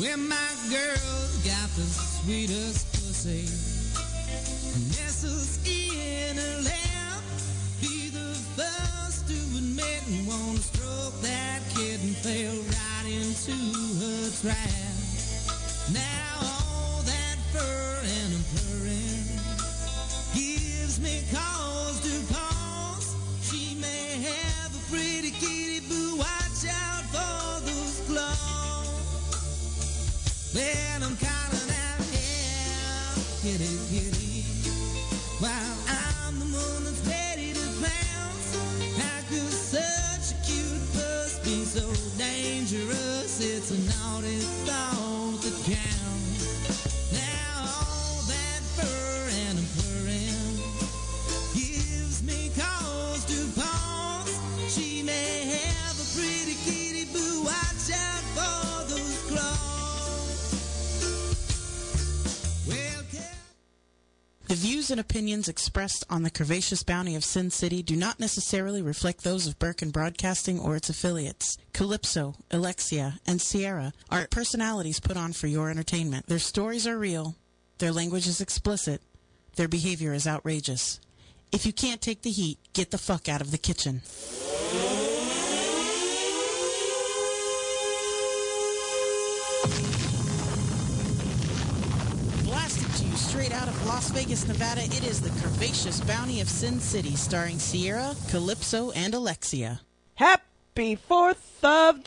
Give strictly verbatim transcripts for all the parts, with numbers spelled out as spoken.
Well, my girl's got the sweetest pussy. Nestles in her lap. Be the first to admit and wanna stroke that kitten. Fell right into her trap. Now all that fur and purring gives me cause to pause. She may have a pretty kitty, but watch out for those claws. Well, I'm calling out, yeah, kitty, kitty, while I'm the one that's ready to pounce. How could such a cute puss be so dangerous? It's a naughty thought that counts. Now all that fur and purring gives me cause to pause. She may have a pretty kitty, but watch out for those claws. Well, the views and opinions expressed on the Curvaceous Bounty of Sin City do not necessarily reflect those of Birkin Broadcasting or its affiliates. Calypso, Alexia, and Sierra are personalities put on for your entertainment. Their stories are real, their language is explicit, their behavior is outrageous. If you can't take the heat, get the fuck out of the kitchen. Blasted to you straight out of Las Vegas, Nevada, it is the Curvaceous Bounty of Sin City, starring Sierra, Calypso, and Alexia. Happy fourth of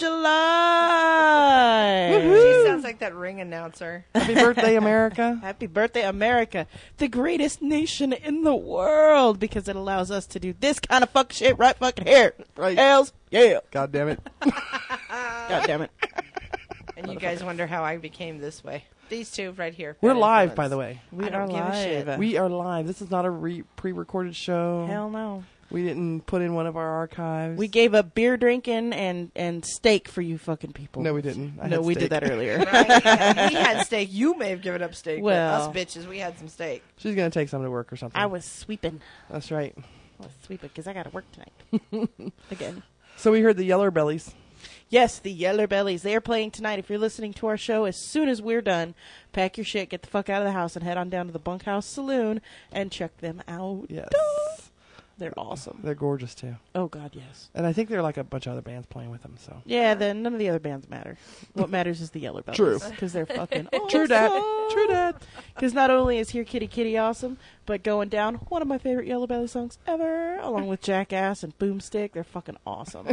July! She sounds like that ring announcer. Happy birthday, America. Happy birthday, America. The greatest nation in the world, because it allows us to do this kind of fuck shit right fucking here. Right. Hells yeah. God damn it. God damn it. And you guys wonder how I became this way. These two right here. We're Bad live, influence. by the way. We I don't are give a live. shit. We are live. This is not a re- pre-recorded show. Hell no. We didn't put in one of our archives. We gave up beer drinking and, and steak for you fucking people. No, we didn't. I no, had we steak. did that earlier. Right? Yeah, we had steak. You may have given up steak. Well. But us bitches, we had some steak. She's going to take some to work or something. I was sweeping. That's right. I was sweeping because I got to work tonight. Again. So we heard the Yeller Bellies. Yes, the Yeller Bellies. They are playing tonight. If you're listening to our show, as soon as we're done, pack your shit, get the fuck out of the house, and head on down to the Bunkhouse Saloon and check them out. Yes. They're awesome. They're gorgeous, too. Oh, God, yes. And I think there are like a bunch of other bands playing with them, so. Yeah, then none of the other bands matter. What matters is the Yeller Bellies. True. Because they're fucking awesome. True dat. True dat. Because not only is Here Kitty Kitty awesome, but Going Down, one of my favorite Yellow Belly songs ever, along with Jackass and Boomstick. They're fucking awesome.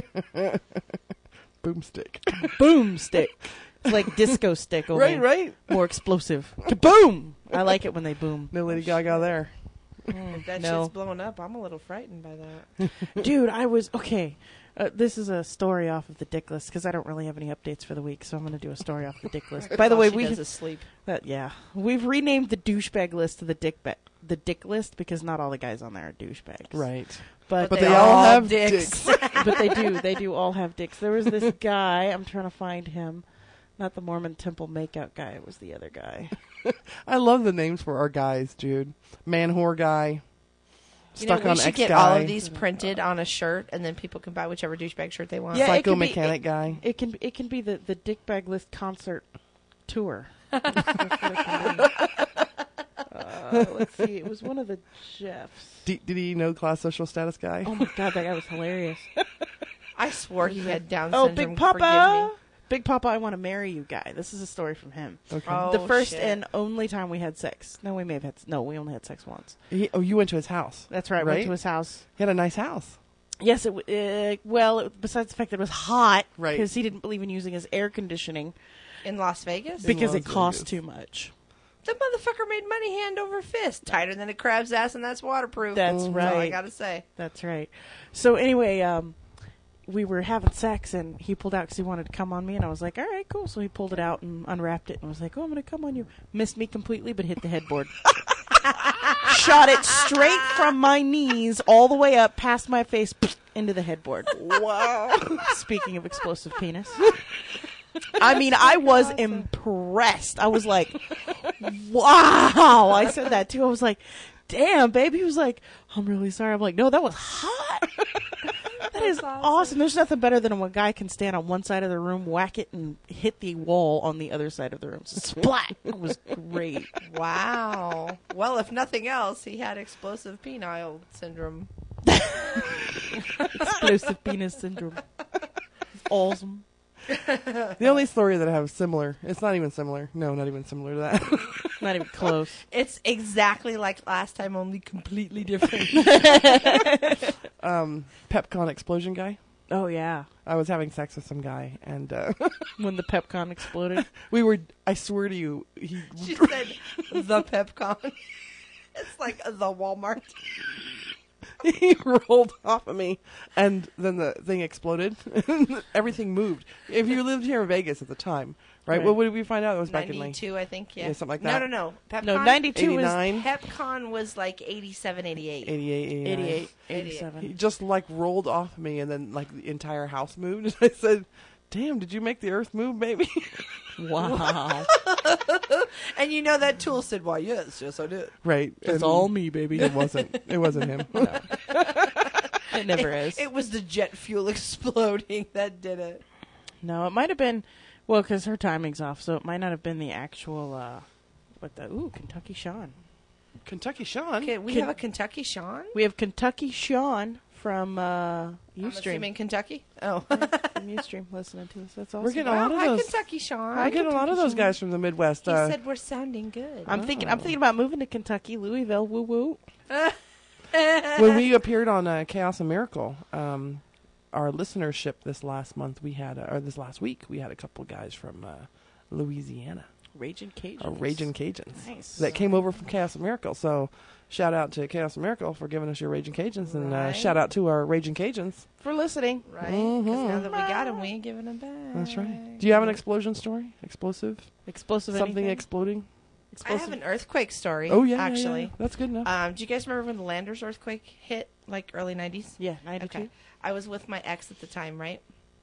Boomstick. Boomstick. It's like disco stick, only Right, right. more explosive. Kaboom! I like it when they boom. No Lady Gaga there. If that No. shit's blowing up, I'm a little frightened by that. Dude, I was, okay, uh, this is a story off of the Dick List, because I don't really have any updates for the week, so I'm going to do a story off the Dick List. By the All way, she we does is sleep. that yeah, we've renamed the douchebag list to the Dick ba- the Dick List, because not all the guys on there are douchebags. Right. But, But they, they all all have dicks. dicks. but they do, they do all have dicks. There was this guy, I'm trying to find him, not the Mormon Temple makeout guy, it was the other guy. I love the names for our guys, dude. Man whore guy. You know, Stuck we on should X get guy. all of these printed on a shirt, and then people can buy whichever douchebag shirt they want. Yeah, it Psycho could be- mechanic it- guy. It can it can be the the Dickbag List concert tour. That's what it can be. Uh, let's see. It was one of the Jeffs. D- did he know class social status guy? Oh my god, that guy was hilarious. I swore he had Down Oh, syndrome. Big Papa, Forgive me. Big Papa, I want to marry you, guy. This is a story from him. Okay. Oh, the first shit. and only time we had sex. No, we may have had. No, we only had sex once. He, oh, you went to his house. That's right. Right? Went to his house. He had a nice house. Yes, it. W- uh, well, it, besides the fact that it was hot, Right. Because he didn't believe in using his air conditioning In Las Vegas? Big- because it Las cost Vegas. too much. The motherfucker made money hand over fist. Tighter than a crab's ass, and that's waterproof. That's That's all right. I gotta say. That's right. So anyway, um, we were having sex, and he pulled out because he wanted to come on me, and I was like, all right, cool. So he pulled it out and unwrapped it, and was like, oh, I'm going to come on you. Missed me completely, but hit the headboard. Shot it straight from my knees all the way up past my face into the headboard. Wow. Speaking of explosive penis. I mean, I was impressed. I was like, wow. I said that too. I was like, damn, baby. He was like, I'm really sorry. I'm like, no, that was hot. That is awesome. There's nothing better than when a guy can stand on one side of the room, whack it, and hit the wall on the other side of the room. Splat! It was great. Wow. Well, if nothing else, he had explosive penile syndrome. Explosive penis syndrome. Awesome. The only story that I have similar, it's not even similar. No, not even similar to that. Not even close. It's exactly like last time, only completely different. um, Pepcon explosion guy. Oh, yeah. I was having sex with some guy, and uh, When the Pepcon exploded. we were, I swear to you, he She said the Pepcon. It's like the Walmart. he rolled off of me, and then the thing exploded. Everything moved. If you lived here in Vegas at the time, right? Right. What did we find out? It was back in like ninety-two, I think, yeah. yeah, something like No, that. no, no. Pepcon, No, ninety-two was eighty-nine, Pepcon was like eighty-seven, eighty-eight. eighty-eight, eighty-nine. eighty-eight, He eighty-seven. just like rolled off of me, and then like the entire house moved. And I said, "Damn, did you make the earth move, baby?" Wow. And you know that tool said, why, yes, yes, I did. Right. It's and all me, baby. It wasn't. It wasn't him. It never it, is. It was the jet fuel exploding that did it. No, it might have been, well, because her timing's off, so it might not have been the actual, uh, what the, ooh, Kentucky Sean. Kentucky Sean. Okay, we Ken- have a Kentucky Sean? We have Kentucky Sean from uh, I'm Ustream. assuming Kentucky? Oh. From Ustream listening to us. That's awesome. We're getting a Wow, lot of hi, those. Kentucky Sean. I get a lot of those guys from the Midwest. He Uh, said we're sounding good. I'm thinking. I'm thinking about moving to Kentucky, Louisville. Woo woo. when we appeared on uh, Chaos and Miracle, um, our listenership this last month, we had, uh, or this last week, we had a couple guys from uh, Louisiana, Raging Cajuns. or Raging Cajuns, Nice. that came over from Chaos and Miracle. So, shout out to Chaos and Miracle for giving us your Raging Cajuns, and uh, Right. shout out to our Raging Cajuns. For listening. Right? Because Mhm. now that we got him, we ain't giving him back. That's right. Do you have an explosion story? Explosive? Explosive Something anything? exploding? I have an earthquake story, Oh yeah, yeah, actually. yeah. That's good enough. Um, do you guys remember when the Landers earthquake hit, like early nineties? Yeah, ninety-two. Okay. I was with my ex at the time, right?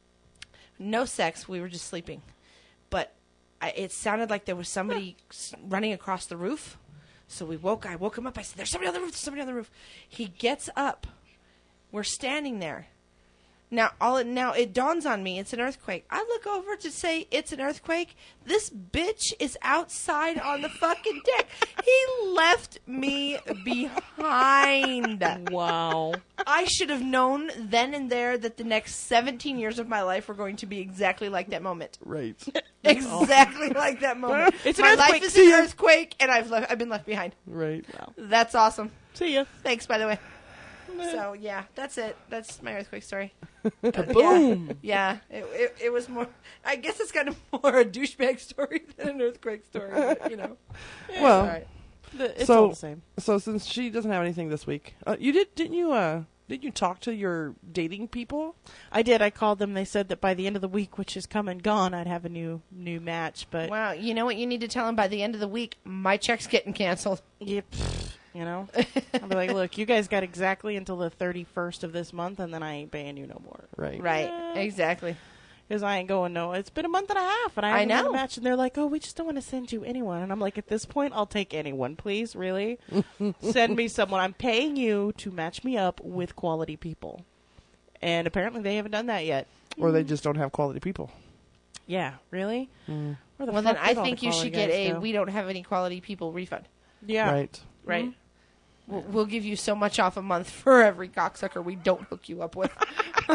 No sex. We were just sleeping. But I, it sounded like there was somebody s- running across the roof. So we woke. I woke him up. I said, there's somebody on the roof. There's somebody on the roof. He gets up. We're standing there. Now, all it, now it dawns on me, it's an earthquake. I look over to say it's an earthquake. This bitch is outside on the fucking deck. He left me behind. Wow. I should have known then and there that the next seventeen years of my life were going to be exactly like that moment. right. Exactly like that moment. It's an my earthquake. life is See an ya. earthquake, and I've left, I've been left behind. Right. That's awesome. See ya. Thanks, by the way. So yeah, that's it. That's my earthquake story. Boom. Yeah, it, it it was more. I guess it's kind of more a douchebag story than an earthquake story. But, you know. Well, All right. The- It's So- all the same. so since she doesn't have anything this week, uh, you did didn't you uh did you talk to your dating people? I did. I called them. They said that by the end of the week, which is come and gone, I'd have a new new match. But Wow, you know what you need to tell him by the end of the week? My check's getting canceled. yep, you know, I'll be like, look, you guys got exactly until the thirty-first of this month, and then I ain't paying you no more. Right. Right, Yeah. exactly. Because I ain't going no. It's been a month and a half, and I I haven't had know. a match. And they're like, "Oh, we just don't want to send you anyone." And I'm like, "At this point, I'll take anyone, please. Really, send me someone. I'm paying you to match me up with quality people." And apparently, they haven't done that yet. Or they just don't have quality people. Yeah, really. Mm. Where the Well, fuck then I did all the think you quality should get guys a go? we don't have any quality people refund. Yeah, Right. Right? Mhm. We'll, we'll give you so much off a month for every cocksucker we don't hook you up with.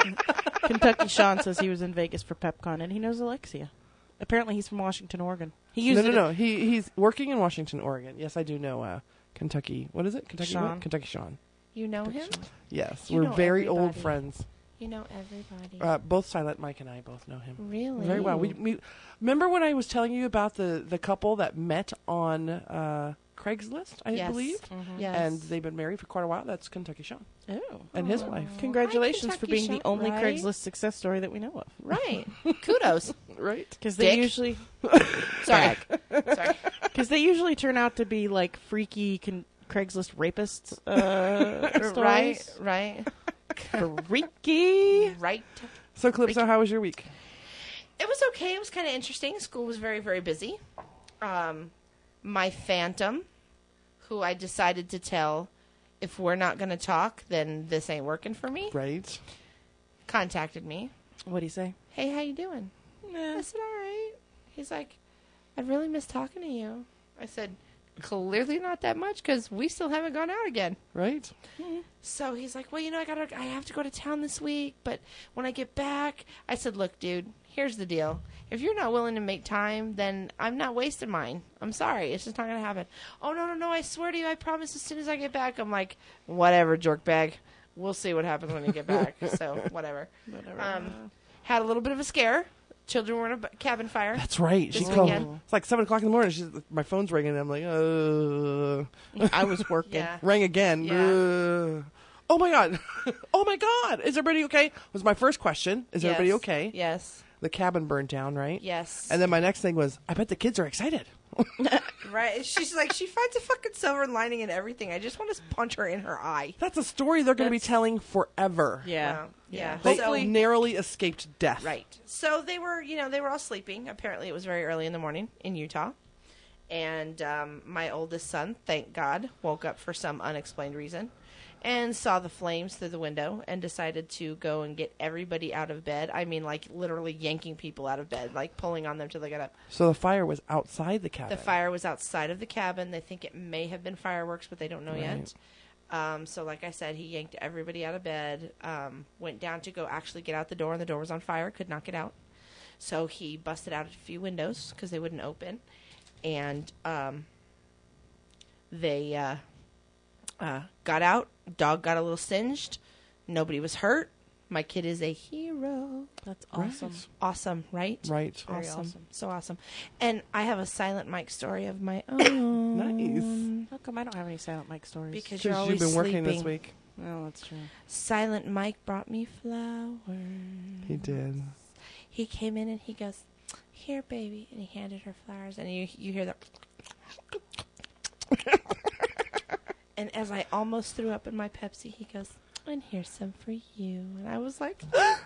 Kentucky Sean says he was in Vegas for PepCon, and he knows Alexia. Apparently, he's from Washington, Oregon. He used No, no, it no. He he's working in Washington, Oregon. Yes, I do know uh, Kentucky. What is it? Kentucky Sean. what? Kentucky Sean. You know him? Yes, You we're know very old everybody. friends. You know everybody. Uh, both Silent Mike and I both know him really? very well. We, we remember when I was telling you about the the couple that met on uh, Craigslist, I Yes. believe, Mhm. Yes. and they've been married for quite a while. That's Kentucky Sean Oh. and his Oh. wife. Congratulations Hi, for Kentucky being the Sean, only right? Craigslist success story that we know of. Right. Kudos. Right. Because they Dick. usually, Sorry. Sorry. because they usually turn out to be like freaky con- Craigslist rapists. Uh, Right. stories. Right. Freaky. Right. So, Calypso, how was your week? It was okay. It was kind of interesting. School was very, very busy. Um, my phantom, who I decided to tell, if we're not going to talk, then this ain't working for me. Right. contacted me. What'd he say? Hey, how you doing? I said, all right. He's like, I really miss talking to you. I said, clearly not that much because we still haven't gone out again. Right? So he's like, well, you know, I gotta, I have to go to town this week, but when I get back, I said, look, dude, here's the deal. If you're not willing to make time, then I'm not wasting mine. I'm sorry. It's just not going to happen. Oh, no, no, no. I swear to you, I promise as soon as I get back. I'm like, whatever, jerk bag. We'll see what happens when you get back. So, whatever. Whatever. Um, had a little bit of a scare. Children were in a b- cabin fire. That's right. She This called. weekend. It's like seven o'clock in the morning. She's, my phone's ringing, and I'm like, uh. I was working. Yeah. Rang again. Yeah. Uh, oh my god. Oh my god. Is everybody okay? Was my first question. Is Yes. everybody okay? Yes. The cabin burned down, right? Yes. And then my next thing was, I bet the kids are excited. Right. She's like, she finds a fucking silver lining in everything. I just want to punch her in her eye. That's a story they're going to be That's- telling forever. Yeah. Wow. Yeah. They So- narrowly escaped death. Right. So they were, you know, they were all sleeping. Apparently, it was very early in the morning in Utah. And um, my oldest son, thank God, woke up for some unexplained reason and saw the flames through the window and decided to go and get everybody out of bed. I mean, like literally yanking people out of bed, like pulling on them till they got up. So the fire was outside the cabin. The fire was outside of the cabin. They think it may have been fireworks, but they don't know Right. yet. Um, so, like I said, he yanked everybody out of bed, um, went down to go actually get out the door, and the door was on fire, could not get out. So he busted out a few windows because they wouldn't open. And um, they uh, uh, got out. Dog got a little singed. Nobody was hurt. My kid is a hero. That's Right. awesome. Awesome, right? Right. Very Awesome. awesome. So awesome. And I have a silent Mike story of my own. Nice. How come I don't have any Silent Mike stories? Because you're Because always you've been working sleeping. this week. Oh, that's true. Silent Mike brought me flowers. He did. He came in and he goes, "Here, baby," and he handed her flowers, and you you hear that. And as I almost threw up in my Pepsi, he goes, "And here's some for you." And I was like, ah,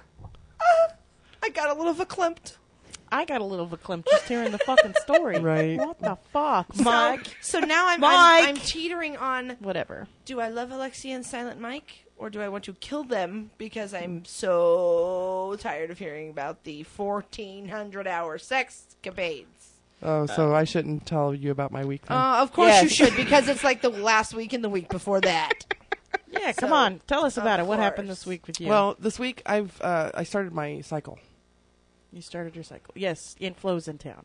I got a little verklempt. I got a little verklempt just hearing the fucking story. Right. What the fuck, So- Mike? So, now I'm, Mike. I'm I'm teetering on. Whatever. Do I love Alexia and Silent Mike, or do I want to kill them because I'm so tired of hearing about the fourteen hundred hour sex capades? Oh, so I shouldn't tell you about my week then. Uh, of course Yes. you should, because it's like the last week and the week before that. Yeah, come So, on. Tell us about of it. What happened course. this week with you? Well, this week I've uh, I started my cycle. you started your cycle. Yes, in Flo's in town.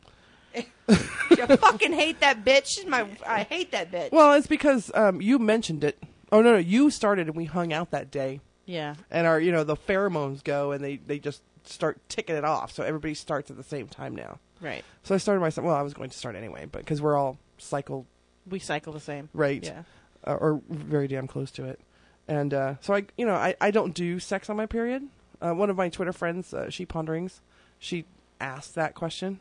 I fucking hate that bitch. She's my, I hate that bitch. Well, it's because um, you mentioned it. Oh no, no, you started and we hung out that day, Yeah. and our you know the pheromones go and they they just start ticking it off. So everybody starts at the same time now. Right. So I started my cy- well, I was going to start anyway, but because we're all cycle We cycle the same. right, Yeah. uh, or very damn close to it, and uh, so I you know I, I don't do sex on my period. Uh, one of my Twitter friends, uh, she ponderings, she asked that question.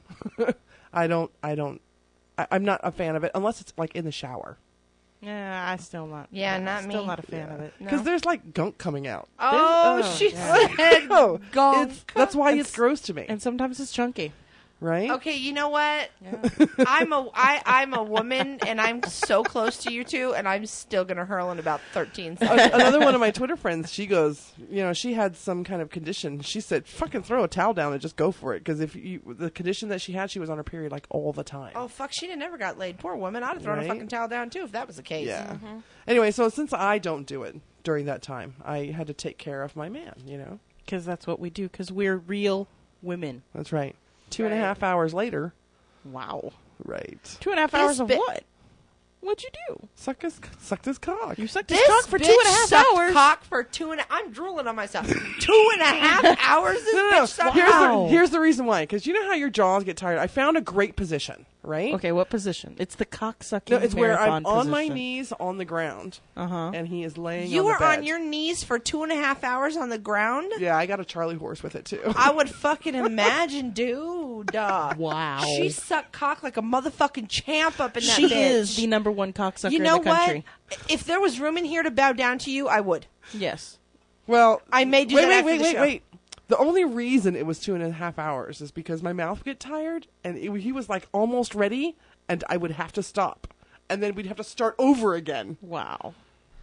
I don't I don't I, I'm not a fan of it unless it's like in the shower Yeah, I still not. Yeah, I'm not Still me. not a fan Yeah. of it. because No. there's like gunk coming out. Oh, oh, she yeah. said Oh, gunk. It's, that's why It's- it's gross to me, And sometimes it's chunky. right? Okay, you know what? Yeah. I'm a I I'm a woman, and I'm so close to you two, and I'm still gonna hurl in about thirteen seconds. Another one of my Twitter friends, she goes, you know, she had some kind of condition. She said, "Fucking throw a towel down and just go for it." Because if you, the condition that she had, she was on her period like all the time. Oh fuck, she done never got laid. Poor woman. I'd have thrown Right? a fucking towel down too if that was the case. Yeah. Anyway, so since I don't do it during that time, I had to take care of my man. You know, Because that's what we do. Because we're real women. that's right. Two and a Right. half hours later, Wow. right? Two and a half This hours of bit- what? What'd you do? Suck his, sucked his cock. You sucked his This cock for bitch two and a half sucked hours. cock for two and a, I'm drooling on myself. Two and a half hours. This no, no, bitch no. sucked Here's, cock. the, here's the reason why. Because you know how your jaws get tired. I found a great position, right? Okay, what position? It's the cock sucking. No, it's where I'm on my position. knees on the ground, Uh huh. and he is laying. You on were the bed. on your knees for two and a half hours on the ground. Yeah, I got a Charlie horse with it too. I would fucking imagine, dude. Uh, Wow. She sucked cock like a motherfucking champ up in that She bitch. is the number one cocksucker You know in the country. what? If there was room in here to bow down to you, I would. Yes. Well, I may do wait, that wait, after wait, the wait, show. wait. The only reason it was two and a half hours is because my mouth would get tired, and it, he was like almost ready, and I would have to stop, and then we'd have to start over again. Wow.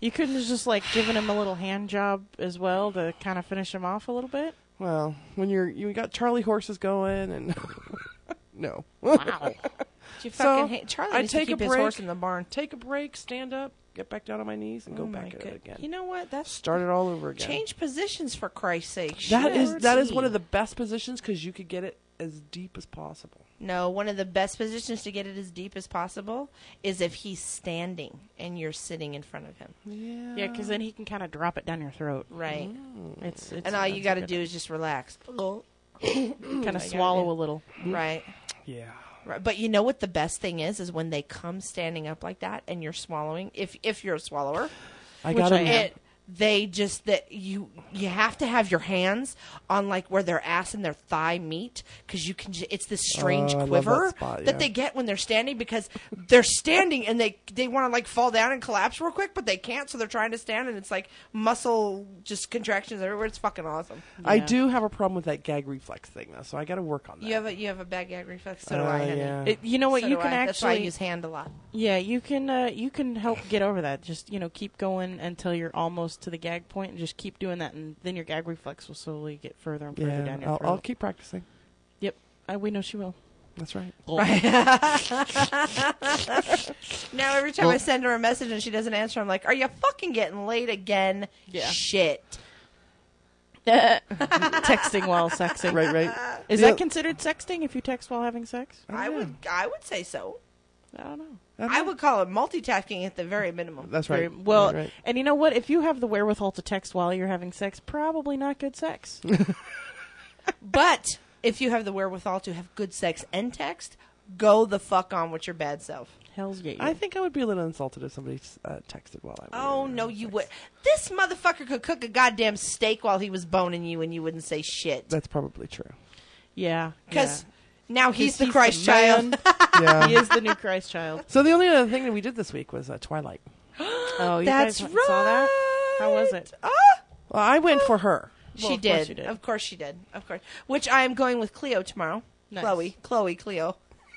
You couldn't have just like given him a little hand job as well to kind of finish him off a little bit. Well, when you're you got Charlie horses going and no. Wow. You So, fucking hate Charlie I needs take to a keep his break. horse in the barn. Take a break, stand up, get back down on my knees, and go Oh my back at God. it again. You know what? That's Start it all over again. change positions for Christ's sake. That is Shit. that is one of the best positions because you could get it as deep as possible. No, one of the best positions to get it as deep as possible is if he's standing and you're sitting in front of him. Yeah. Yeah, because then he can kind of drop it down your throat. Right. It's, it's And all you got to do is just relax. kind of swallow a little. Right. Yeah. Right. But you know what the best thing is is when they come standing up like that and you're swallowing. If if you're a swallower, I Which got I am. it they just that you you have to have your hands on like where their ass and their thigh meet because you can. J- it's this strange Oh, I love quiver that spot, yeah. that they get when they're standing because they're standing and they they want to like fall down and collapse real quick, but they can't, so they're trying to stand and it's like muscle just contractions everywhere. It's fucking awesome. I Yeah. do have a problem with that gag reflex thing though, so I got to work on that. You have a you have a bad gag reflex. So do Uh, I. honey. yeah. It, you know what? So you do can I. That's why I actually. use hand a lot. Yeah, you can. Uh, you can help get over that. Just you know, keep going until you're almost to the gag point, and just keep doing that, and then your gag reflex will slowly get further and further yeah, down your I'll, throat. I'll keep practicing. Yep, I, we know she will. That's right. Now every time I Well- send her a message and she doesn't answer, I'm like, "Are you fucking getting late again?" Yeah. Shit. Texting while sexing. Right, right. Is Yeah. that considered sexting if you text while having sex? I don't would know. I would say so. I don't know. don't I know. would call it multitasking at the very minimum. That's Very- right. well, Right, right. and you know what? If you have the wherewithal to text while you're having sex, probably not good sex. But if you have the wherewithal to have good sex and text, go the fuck on with your bad self. Hell's yeah. I think I would be a little insulted if somebody uh, texted while I was. Oh no, you would. This motherfucker could cook a goddamn steak while he was boning you, and you wouldn't say shit. That's probably true. yeah, Because now he's, He's- the he's Christ the man. child. Yeah. he is the new Christ child. So the only other thing that we did this week was uh, Twilight. Oh, you That's guys right. saw that? How was it? Ah! Well, I went for her. She Well, of did. course you did. Of course she did. Of course. Which I am going with Cleo tomorrow. Nice. Chloe. Chloe, Cleo.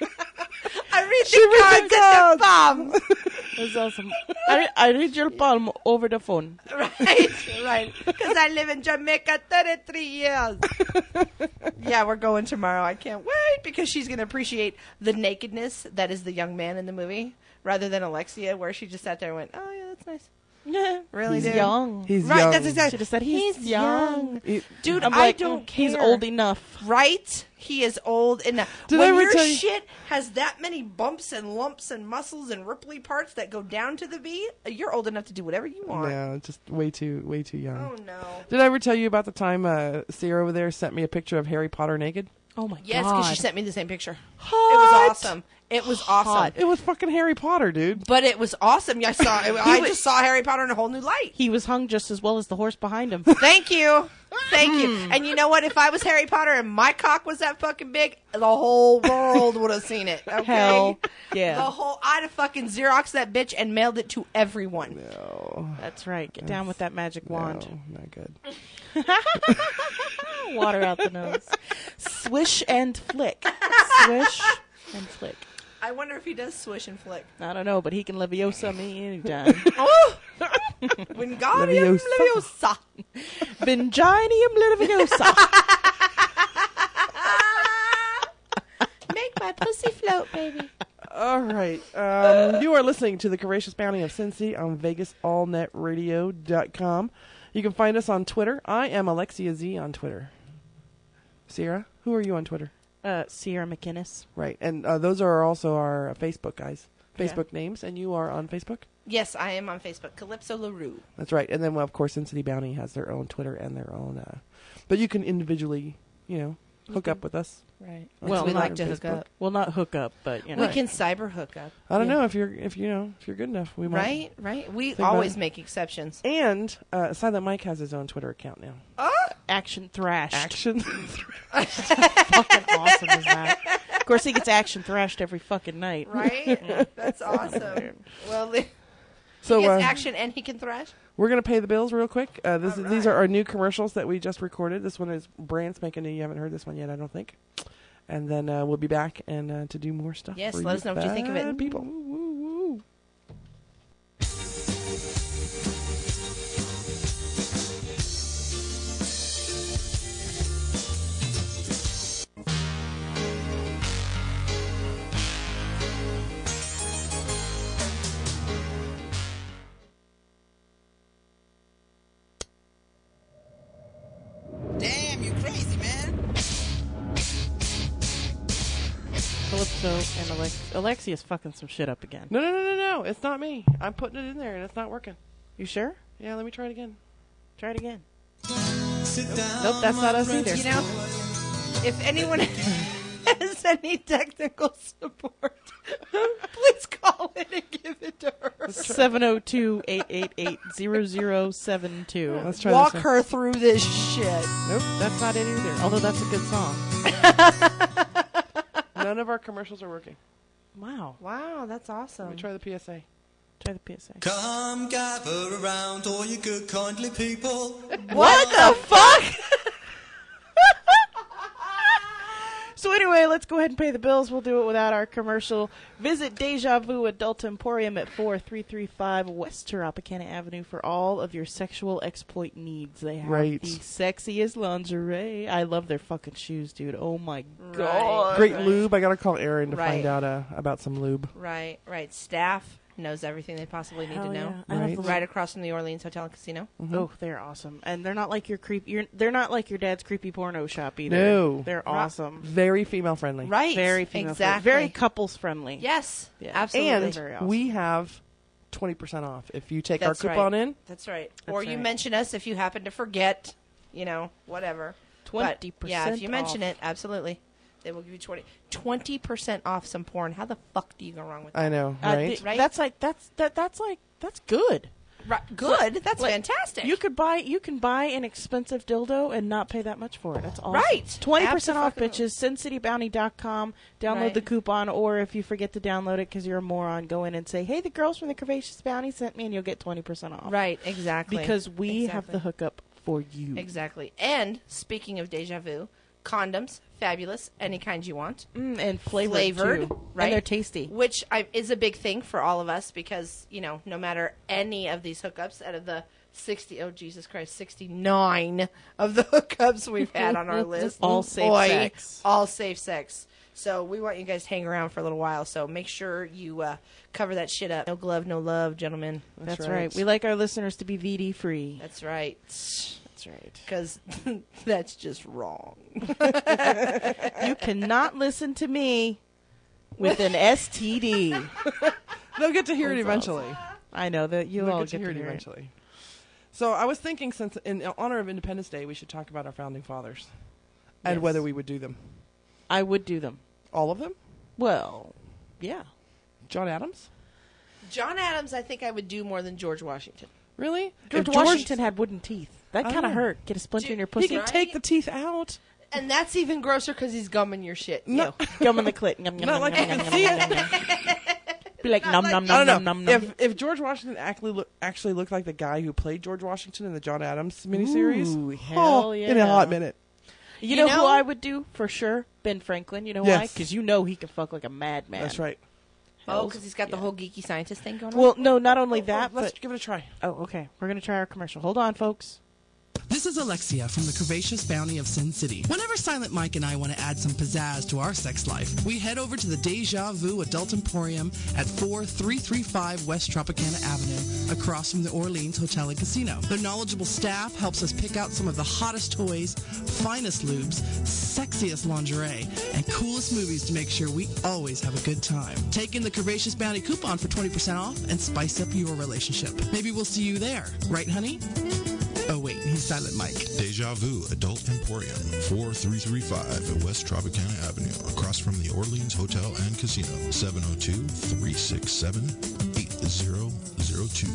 I read She the reads cards the at the palm. That's awesome. I, I read your palm over the phone. Right, right. Because I live in Jamaica thirty-three years. Yeah, we're going tomorrow. I can't wait because she's going to appreciate the nakedness that is the young man in the movie rather than Alexia, where she just sat there and went, oh, yeah, that's nice. Really, He's dude? young. He's Right, young. that's exactly. Should have said he's, He's young. young. He- Dude, I'm I like, don't mm, care. He's old enough. Right? He is old enough. Did when I ever your tell you- shit has that many bumps and lumps and muscles and ripply parts that go down to the V, you're old enough to do whatever you want. No, just way too, way too young. Oh, no. Did I ever tell you about the time uh, Sierra over there sent me a picture of Harry Potter naked? Oh my Yes, god. because she sent me the same picture. Hot. It was awesome. It was awesome. Hot. It was fucking Harry Potter, dude. But it was awesome. I saw. I was- just saw Harry Potter in a whole new light. He was hung just as well as the horse behind him. Thank you, thank you. Hmm. And you know what? If I was Harry Potter and my cock was that fucking big, the whole world would have seen it. Okay? Hell The yeah. whole. I'd have fucking Xeroxed that bitch and mailed it to everyone. No, That's right. Get down with that magic wand. no, not good. Water out the nose. Swish and flick. Swish and flick. I wonder if he does swish and flick. I don't know, but he can Leviosa me anytime. Oh, Wingardium Leviosa. Leviosa. Vinginium Leviosa. Make my pussy float, baby. All right. Um, you are listening to the Courageous Bounty of Sin City on Vegas All Net Radio dot com. You can find us on Twitter. I am Alexia Z on Twitter. Sierra, who are you on Twitter? Uh, Sierra McInnes. Right. And uh, those are also our uh, Facebook guys. Yeah. Facebook names. And you are on Facebook? Yes, I am on Facebook. Calypso LaRue. That's right. And then, well, of course, Sin City Bounty has their own Twitter and their own. Uh, but you can individually, you know, hook up with us. Right. on Well, we Twitter not, like and to hook Facebook. up. well, not hook up, but, you know. We can cyber hook up. I don't Yeah. know if you're if you know if you're good enough. We might. Right, right. We Think about always it. make exceptions. And uh, Silent Mike has his own Twitter account now. Action thrashed. Action. Fucking awesome is that? Of course, he gets action thrashed every fucking night. Right? That's awesome. Well, the, so he gets uh, action and he can thrash. we're gonna pay the bills real quick. Uh, this, All These right. are our new commercials that we just recorded. This one is brand spanking new. You haven't heard this one yet, I don't think. And then uh, we'll be back and uh, to do more stuff. Yes, for let you us know what you think of it. bad People. Woo, woo, woo. Calypso and Alex- Alexia's fucking some shit up again. No, no, no, no, no. It's not me. I'm putting it in there, and it's not working. You sure? Yeah, let me try it again. Try it again. Sit down, Nope, that's not us my either. You know, if anyone has any technical support, please call in and give it to her. seven oh two, eight eight eight, zero zero seven two. Let's try Walk this. her through this shit. Nope, that's not it either. Although that's a good song. None of our commercials are working. Wow. Wow, that's Let awesome. me try the P S A. Try the P S A. Come gather around, all you good, kindly people. What the fuck? So anyway, let's go ahead and pay the bills. We'll do it without our commercial. Visit Deja Vu Adult Emporium at four three three five West Tropicana Avenue for all of your sexual exploit needs. They have Right. the sexiest lingerie. I love their fucking shoes, dude. Oh my Right. god. Great right. lube. I gotta call Erin to Right. find out uh, about some lube. Right, right. Staff knows everything they possibly need Hell to know. yeah. I love Right. the Right across from the Orleans Hotel and Casino. Oh, they're awesome, and they're not like your creep. You're, they're not like your dad's creepy porno shop either. No. they're Right. awesome. Very female friendly. Right. Very female Exactly. friendly. Very couples friendly. Yes. Yeah. Absolutely. And Very awesome. we have twenty percent off if you take That's our coupon right. in. That's right. That's or you right. mention us if you happen to forget, you know, whatever. But, Twenty percent. yeah, if you mention it, absolutely. They will give you twenty twenty percent off some porn. How the fuck do you go wrong with that? I know, Uh, right? th- Right? That's like that's that that's like that's good. Right. Good. That's Like, fantastic. You could buy you can buy an expensive dildo and not pay that much for it. That's awesome. Right. Twenty percent off, Abso-fucking-lutely. bitches. sin city bounty dot com. Download Right. the coupon, or if you forget to download it because you're a moron, go in and say, "Hey, the girls from the Curvaceous Bounty sent me," and you'll get twenty percent off. right. Exactly. Because we have Exactly. the hookup for you. Exactly. And speaking of deja vu, condoms, fabulous, any kind you want. Mm, and flavored, Flavored, too. right? And they're tasty. Which I, is a big thing for all of us because, you know, no matter any of these hookups out of the sixty, oh Jesus Christ, sixty-nine of the hookups we've had on our list. All safe Boy, sex. All safe sex. So we want you guys to hang around for a little while. So make sure you uh, cover that shit up. No glove, no love, gentlemen. That's, That's right. right. We like our listeners to be V D free. That's right. That's right. Because that's just wrong. You cannot listen to me with an S T D. They'll get to hear it That's eventually. I know that you'll They'll all get to hear it eventually. So I was thinking, since in honor of Independence Day, we should talk about our founding fathers and Yes. whether we would do them. I would do them. All of them? Well, yeah. John Adams? John Adams, I think I would do more than George Washington. Really? George If Washington had wooden teeth. That I kind of know. hurt. Get a splinter Dude, in your He pussy. can Right? take the teeth out. And that's even grosser because he's gumming your shit. No. Ew. Gum in the clit. Yum, yum, Not yum, like yum, you yum, can yum, see yum, yum, yum. Be like nom nom I nom don't nom know. nom nom. If if George Washington actually look, actually looked like the guy who played George Washington in the John Adams miniseries, Ooh, hell oh, yeah. in a hot minute. You, You know, know- who I would do for sure? Ben Franklin. You know why? Yes. Because you know he can fuck like a madman. That's right. Oh, Hells because he's got the yeah. whole geeky scientist thing going on? Well, no, not only that, Let's but give it a try. oh, okay. We're gonna try our commercial. Hold on, folks. This is Alexia from the Curvaceous Bounty of Sin City. Whenever Silent Mike and I want to add some pizzazz to our sex life, we head over to the Deja Vu Adult Emporium at four three three five West Tropicana Avenue, across from the Orleans Hotel and Casino. Their knowledgeable staff helps us pick out some of the hottest toys, finest lubes, sexiest lingerie, and coolest movies to make sure we always have a good time. Take in the Curvaceous Bounty coupon for twenty percent off and spice up your relationship. Maybe we'll see you there. Right, honey? Oh, wait, he's Silent Mike. Deja Vu Adult Emporium, four three three five West Tropicana Avenue, across from the Orleans Hotel and Casino, seven oh two, three six seven, eight zero zero two.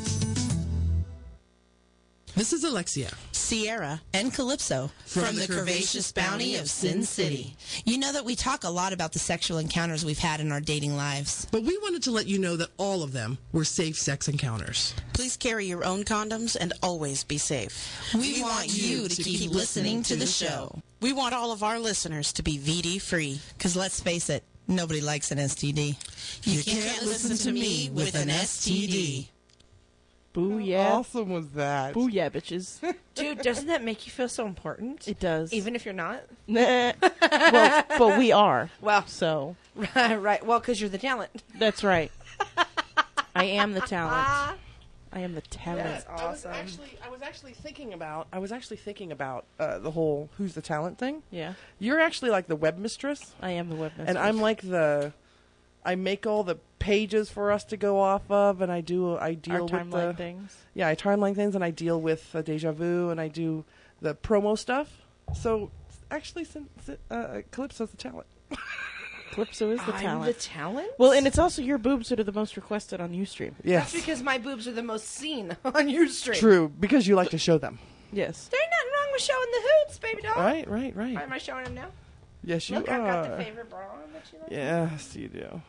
This is Alexia. Sierra and Calypso From the Curvaceous Bounty of Sin City. You know that we talk a lot about the sexual encounters we've had in our dating lives. But we wanted to let you know that all of them were safe sex encounters. Please carry your own condoms and always be safe. We, want you to keep listening to the show. We want all of our listeners to be V D free. Because let's face it, nobody likes an S T D. You, can't, listen to me with an S T D. Boo How yeah. awesome was that? Boo yeah, bitches. Dude, doesn't that make you feel so important? It does. Even if you're not? Nah. well, but we are. Well, So right, right. Well, because you're the talent. that's right. I am the talent. I am the talent. That's I was awesome. actually, I was actually thinking about, I was actually thinking about uh, the whole "Who's the Talent" thing. Yeah, You're actually like the web mistress, I am the web mistress. and I'm like the, I make all the pages for us to go off of, and I do, I our deal with timeline the, things. yeah, I timeline things, and I deal with uh, Deja Vu, and I do the promo stuff. So actually, since uh, Calypso's the talent. Calypso is the I'm talent. the talent? Well, and it's also your boobs that are the most requested on Ustream. Yes, That's because my boobs are the most seen on your stream. true, because you like to show them. Yes. There's nothing wrong with showing the hoots, baby doll. Right, right, right. Am I showing them now? Yes, you Look, are. I've got the favorite bra on that you like. Yes, you do.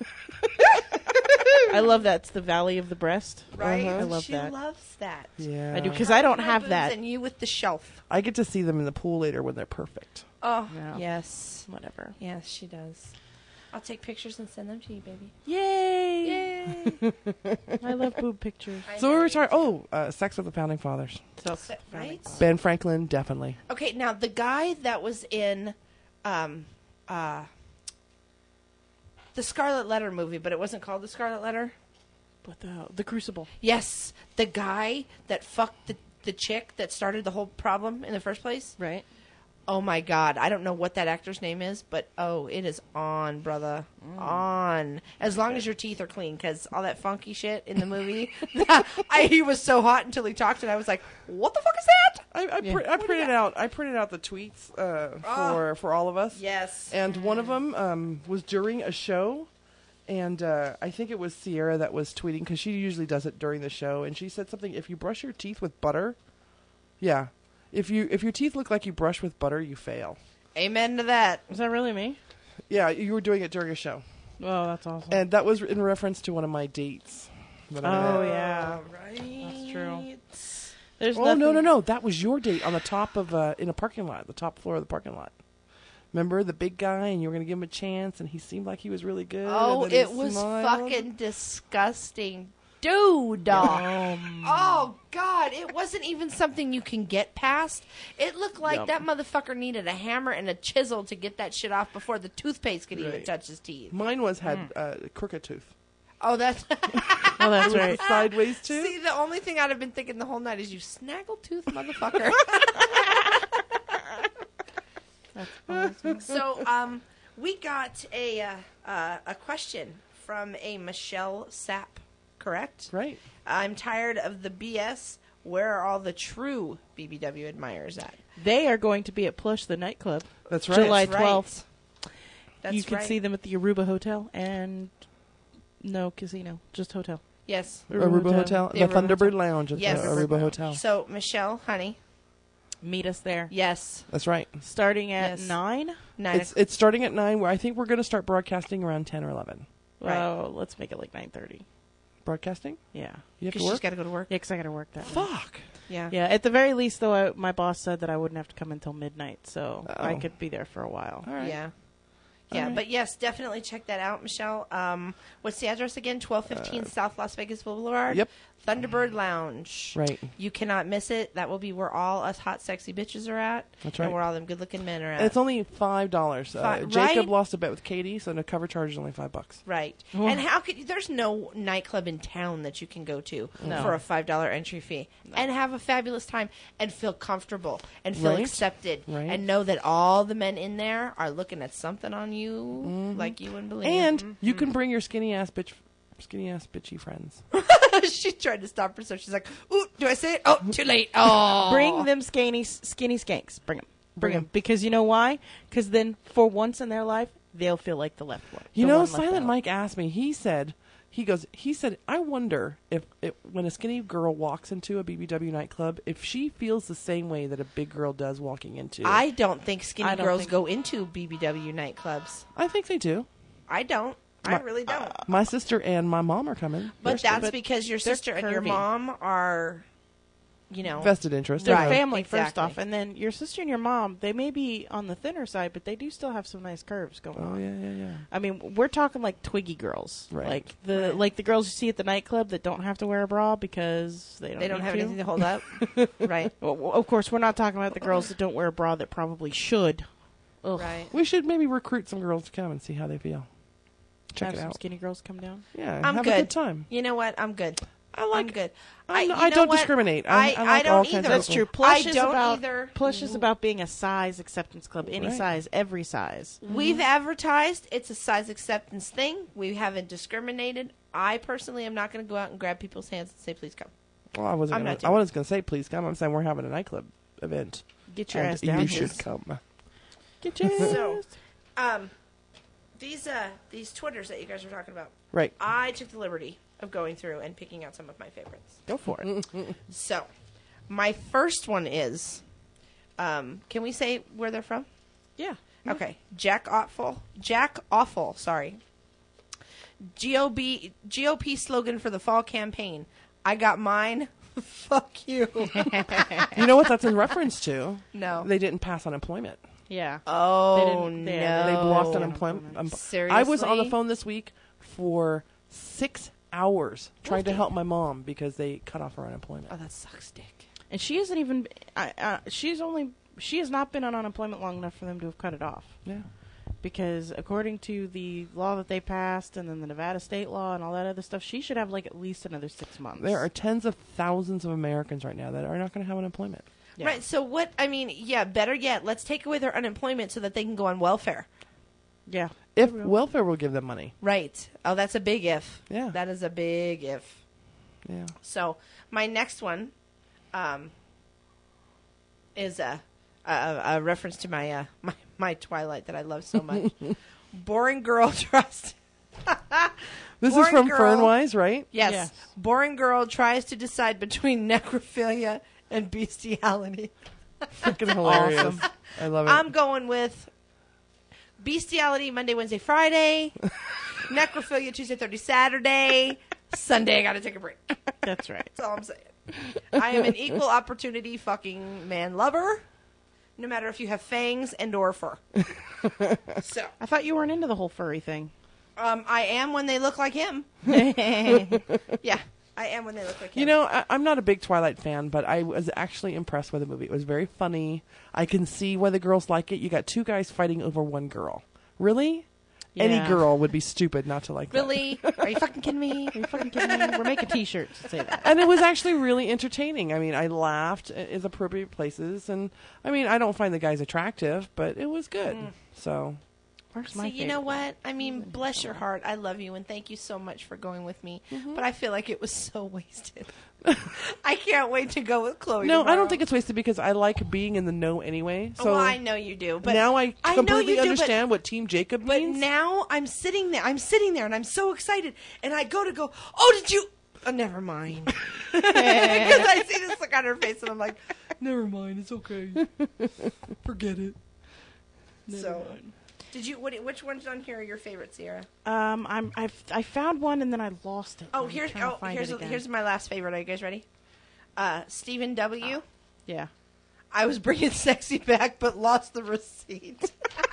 I love that. It's the Valley of the Breast. Right? Uh-huh. I love she that. loves that. Yeah, I do, because I don't My have boobs that. And you with the shelf. I get to see them in the pool later when they're perfect. Oh, Yeah. yes. Whatever. Yes, she does. I'll take pictures and send them to you, baby. Yay! Yay. I love boob pictures. So we were talking. Oh, uh, Sex with the Founding Fathers. So, Right? Ben Franklin, definitely. Okay, now the guy that was in um, uh, the Scarlet Letter movie, but it wasn't called the Scarlet Letter. What the hell? The Crucible. Yes, the guy that fucked the, the chick that started the whole problem in the first place. Right. Oh my God, I don't know what that actor's name is, but oh, it is on, brother, on. As long as your teeth are clean, because all that funky shit in the movie, I, he was so hot until he talked, and I was like, "What the fuck is that?" I, I, Yeah. pr- I printed out. I printed out the tweets uh, for for all of us. Yes. And one of them um, was during a show, and uh, I think it was Sierra that was tweeting because she usually does it during the show, and she said something. If you brush your teeth with butter, yeah, if you if your teeth look like you brush with butter, you fail. Amen to that. Is that really me? Yeah, you were doing it during a show, Oh, that's awesome. and that was in reference to one of my dates. That I Oh, had. yeah. Right. That's true. There's Oh no nothing- no no! That was your date on the top of uh, in a parking lot, the top floor of the parking lot. Remember the big guy, and you were going to give him a chance, and he seemed like he was really good. Oh, and then he it was smiled. fucking disgusting, dude. Um, Oh God, it wasn't even something you can get past. It looked like Yep. that motherfucker needed a hammer and a chisel to get that shit off before the toothpaste could even Right. touch his teeth. Mine was had Hmm. uh, crooked tooth. Oh, that's oh, that's right. Sideways tooth. see. The only thing I'd have been thinking the whole night is you snaggletooth motherfucker. That's awesome. So, um, we got a uh, uh, a question from a Michelle Sapp, correct? Right. I'm tired of the B S. Where are all the true B B W admirers at? They are going to be at Plush, the nightclub. That's right. July That's right. twelfth. That's you can right. see them at the Aruba Hotel and no casino, just hotel. Yes. Aruba Hotel, The the, Aruba Thunderbird Hotel. Lounge at Yes. the Aruba Hotel. So, Michelle, honey, Meet us there. yes, That's right. Starting at Yes. nine. nine It's it's starting at nine. Where I think we're going to start broadcasting around ten or eleven. Right. Well, let's make it like nine thirty. Broadcasting? Yeah. You have because to she's work. got to go to work. Yeah, 'cause I got to work that. night. Fuck. Yeah. Yeah, at the very least, though, I, my boss said that I wouldn't have to come until midnight, so I Oh. could be there for a while. All right. Yeah. Yeah, right. but yes, definitely check that out, Michelle. Um, what's the address again? twelve fifteen South Las Vegas Boulevard. Yep. Thunderbird Lounge. Right. You cannot miss it. That will be where all us hot, sexy bitches are at. That's And right. where all them good-looking men are at. And it's only five dollars. Uh, Fi- Jacob right? lost a bet with Katie, so the cover charge is only five bucks. Right. Oh. And how could there's no nightclub in town that you can go to No. for a five dollar entry fee and have a fabulous time and feel comfortable and feel Right. accepted Right. and know that all the men in there are looking at something on you like you wouldn't believe. And you can bring your skinny ass bitch, skinny ass bitchy friends. she tried to stop herself. She's like, "Ooh, do I say it? Oh, too late. Oh, Bring them skinny, skinny skanks. Bring them. Bring Bring 'em. them. Because you know why? Because then, for once in their life, they'll feel like the left one. You the know, one left Silent out. Mike asked me. He said, he goes, he said, I wonder if it, when a skinny girl walks into a B B W nightclub, if she feels the same way that a big girl does walking into. I don't think skinny I don't girls think- go into B B W nightclubs. I think they do. I don't. I My- really don't. My sister and my mom are coming. but They're that's but because your they're sister and your curvy. mom are, you know, vested interest. They're Right. family, first Exactly. off. And then your sister and your mom, they may be on the thinner side, but they do still have some nice curves going Oh on. yeah, yeah, yeah. I mean, we're talking like Twiggy girls, Right. like the Right. like the girls you see at the nightclub that don't have to wear a bra because they don't. they don't need have to. anything to hold up. Right. Well, well, of course, we're not talking about the girls that don't wear a bra that probably should. Ugh. Right. We should maybe recruit some girls to come and see how they feel. Check Have it some out. skinny girls come down. Yeah, I'm have good. a good time. You know what? I'm good. I like. I'm good. I, you I know don't what? discriminate. I, I, I, like I don't all either. kinds of That's people. true. Plush I is don't about either. Plush is about being a size acceptance club. Any Right. size, every size. We've advertised it's a size acceptance thing. We haven't discriminated. I personally am not going to go out and grab people's hands and say, please come. Well, I wasn't. I'm Gonna, not I doing was going to say, please come. I'm saying we're having a nightclub event. Get your and ass down you here. should come. Get your So, ass. um, these uh, these Twitters that you guys were talking about, Right. I took the liberty of going through and picking out some of my favorites. Go for it. So, my first one is, um, can we say where they're from? Yeah. Okay, Jack Awful. Jack Awful, sorry. G O B G O P slogan for the fall campaign. I got mine. Fuck you. You know what that's in reference to? No. They didn't pass unemployment. Yeah. Oh, They didn't- no. they- They blocked Oh. unemployment. Um, Seriously? I was on the phone this week for six hours trying to help my mom because they cut off her unemployment. Oh, that sucks, dick. And she isn't even. I, uh, she's only. She has not been on unemployment long enough for them to have cut it off. Yeah. Because according to the law that they passed, and then the Nevada state law and all that other stuff, she should have like at least another six months. There are tens of thousands of Americans right now that are not going to have unemployment. Yeah. Right, so what, I mean, yeah, better yet, let's take away their unemployment so that they can go on welfare. Yeah. If For real. welfare will give them money. Right. Oh, that's a big if. Yeah. That is a big if. Yeah. So, my next one um, is a, a, a reference to my, uh, my my Twilight that I love so much. Boring girl trust. This Boring is from girl. Fernwise, right? Yes. Yes. Boring girl tries to decide between necrophilia and bestiality. Freaking hilarious. Awesome. I love it. I'm going with bestiality Monday, Wednesday, Friday. Necrophilia Tuesday, Thursday, Saturday. Sunday, I got to take a break. That's right. That's all I'm saying. I am an equal opportunity fucking man lover, no matter if you have fangs and or fur. So, I thought you weren't into the whole furry thing. um, I am when they look like him. Yeah, I am when they look like him. You know, I, I'm not a big Twilight fan, but I was actually impressed with the movie. It was very funny. I can see why the girls like it. You got two guys fighting over one girl. Really? Any Yeah. girl would be stupid not to like that. Really? Are you fucking kidding me? Are you fucking kidding me? We're making T-shirts that say that. And it was actually really entertaining. I mean, I laughed in appropriate places, and I mean, I don't find the guys attractive, but it was good. So, Where's See, my you know favorite? what? I mean, bless your heart. I love you, and thank you so much for going with me. Mm-hmm. But I feel like it was so wasted. I can't wait to go with Chloe. no, I tomorrow. don't think it's wasted because I like being in the know anyway. So well, I know you do, but now I I know completely you do, but- understand what Team Jacob But means. now I'm sitting there. I'm sitting there, and I'm so excited. And I go to go. Oh, did you? Oh, never mind. Because I see this look on her face, and I'm like, never mind. It's okay. Forget it. So, did you? What, which ones on here are your favorites, Sierra? Um, I'm I've I found one and then I lost it. Oh, I'm here's trying to oh find here's it again. here's my last favorite. Are you guys ready? Uh, Stephen W. yeah. I was bringing sexy back, but lost the receipt.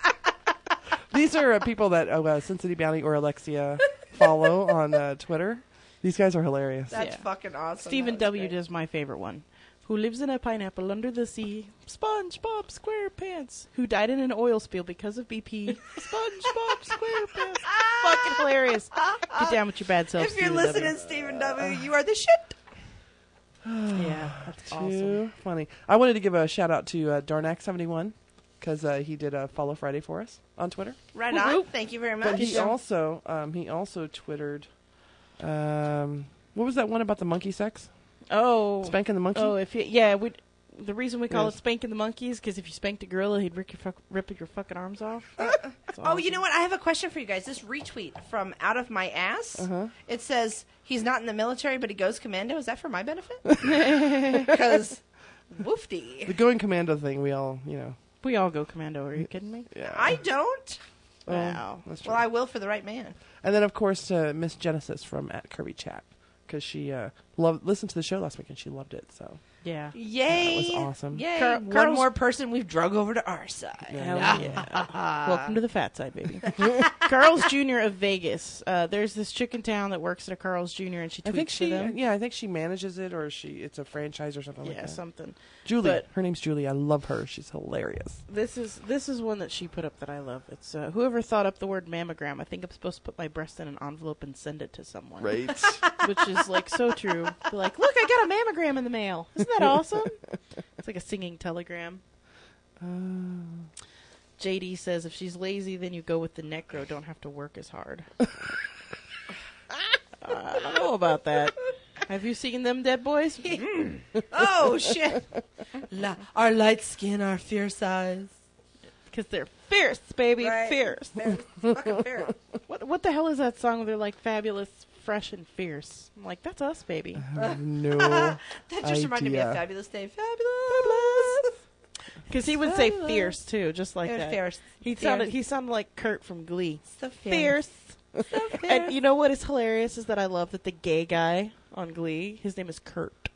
These are uh, people that uh, uh, Sin City Bounty or Alexia follow on uh, Twitter. These guys are hilarious. That's Yeah. fucking awesome. Stephen That was W. great. does my favorite one. Who lives in a pineapple under the sea? SpongeBob SquarePants. Who died in an oil spill because of B P? SpongeBob SquarePants. Fucking hilarious. Get down with your bad self. If you're Stephen listening, W. Stephen W., you are the shit. Yeah, that's Too awesome. funny. I wanted to give a shout out to uh, Darnak seventy-one because uh, he did a Follow Friday for us on Twitter. Right Whoop, on. whoop. Thank you very But much. he also um, he also twittered. Um, what was that one about the monkey sex? Oh, Spanking the monkey. oh, if you, yeah, we. The reason we call Yes. it spanking the monkey is because if you spanked a gorilla, he'd rip your fuck, rip your fucking arms off. It's Oh, you awesome. know what? I have a question for you guys. This retweet from Out of My Ass. Uh-huh. It says he's not in the military, but he goes commando. Is that for my benefit? Because woofty. The going commando thing. We all, you know. We all go commando. Are you kidding me? Yeah. I don't. Wow. That's true. Well, I will for the right man. And then of course uh, Miss Genesis from at Kirby Chat because she uh, loved listened to the show last week and she loved it. So Yeah. Yay! was awesome. Yay! Car- One Carl's- more person we've drug over to our side. Hell yeah. Welcome to the fat side, baby. Carl's Junior of Vegas. Uh, there's this chick in town that works at a Carl's Junior and she tweets I think to she, them. yeah, I think she manages it, or she it's a franchise or something like Yeah, that. something. Julie, But- her name's Julie. I love her. She's hilarious. This is this is one that she put up that I love. It's uh, whoever thought up the word mammogram. I think I'm supposed to put my breast in an envelope and send it to someone. Right. Which is like so true. They're like, look, I got a mammogram in the mail. Isn't that awesome? It's like a singing telegram. uh, J D says if she's lazy, then you go with the necro. Don't have to work as hard. uh, I don't know about that. Have you seen them dead boys? Oh shit! La- our light skin, our fierce eyes. Because they're fierce, baby, Right. fierce. They're fucking fierce. What what the hell is that song where they're like fabulous, fresh, and fierce? I'm like, that's us, baby. no. That just reminded me of idea. Fabulous Day. Fabulous. Because he would say fierce too, just like It was that. fierce. He Fierce. sounded he sounded like Kurt from Glee. So fierce. Fierce. So fierce. And you know what is hilarious is that I love that the gay guy on Glee, his name is Kurt.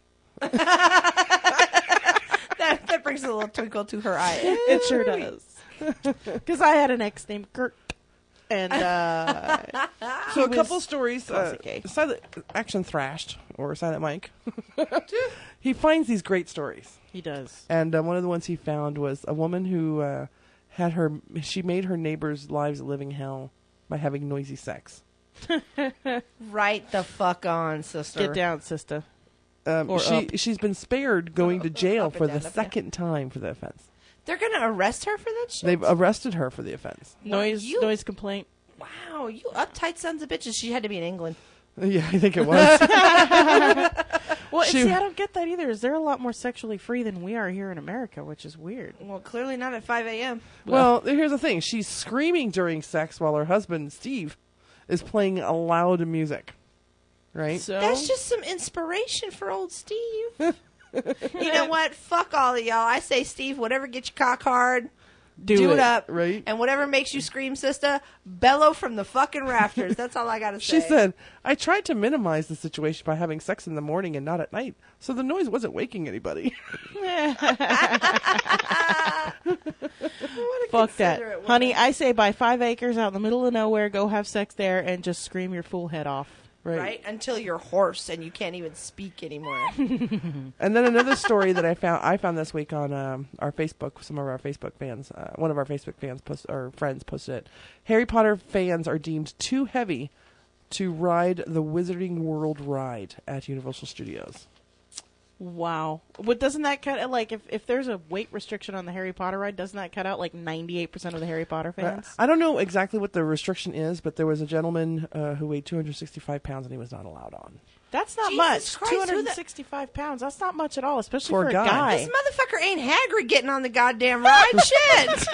that that brings a little twinkle to her eye. It sure does. Because I had an ex named Kurt, and uh, So he a couple was stories. Uh, classic gay. Silent Action Thrashed or Silent Mike. He finds these great stories, he does. and uh, one of the ones he found was a woman who uh, had her. She made her neighbors' lives a living hell by having noisy sex. Right the fuck on, sister. Get down, sister. Um, Or she up. she's been spared going to jail Up and for down, the up and down. second time for the offense. They're gonna arrest her for that shit. They've arrested her for the offense. Noise, you- noise complaint. Wow, you uptight sons of bitches. She had to be in England. Yeah, I think it was. Well, She- see, I don't get that either. Is they're a lot more sexually free than we are here in America, which is weird. Well, clearly not at five a.m. Well, here's the thing. She's screaming during sex while her husband, Steve, is playing a loud music. Right? So That's just some inspiration for old Steve. You know what? Fuck all of y'all. I say, Steve, whatever gets your cock hard, do, do, it. it up. Right? And whatever makes you scream, sister, bellow from the fucking rafters. That's all I gotta say. She said, I tried to minimize the situation by having sex in the morning and not at night, so the noise wasn't waking anybody. Fuck that, considerate woman. honey. I say buy five acres out in the middle of nowhere, go have sex there, and just scream your fool head off. Right. Right? Until you're hoarse and you can't even speak anymore. And then another story that I found I found this week on um, our Facebook. Some of our Facebook fans, uh, one of our Facebook fans, post, or friends posted it. Harry Potter fans are deemed too heavy to ride the Wizarding World ride at Universal Studios. Wow. But doesn't that cut out, like, if, if there's a weight restriction on the Harry Potter ride, doesn't that cut out, like, ninety-eight percent of the Harry Potter Uh, fans? I don't know exactly what the restriction is, but there was a gentleman uh, who weighed two hundred sixty-five pounds and he was not allowed on. That's not Jesus much. Christ, who the- two hundred sixty-five pounds. That's not much at all, especially For for a a guy. guy. This motherfucker ain't Hagrid getting on the goddamn ride. Shit.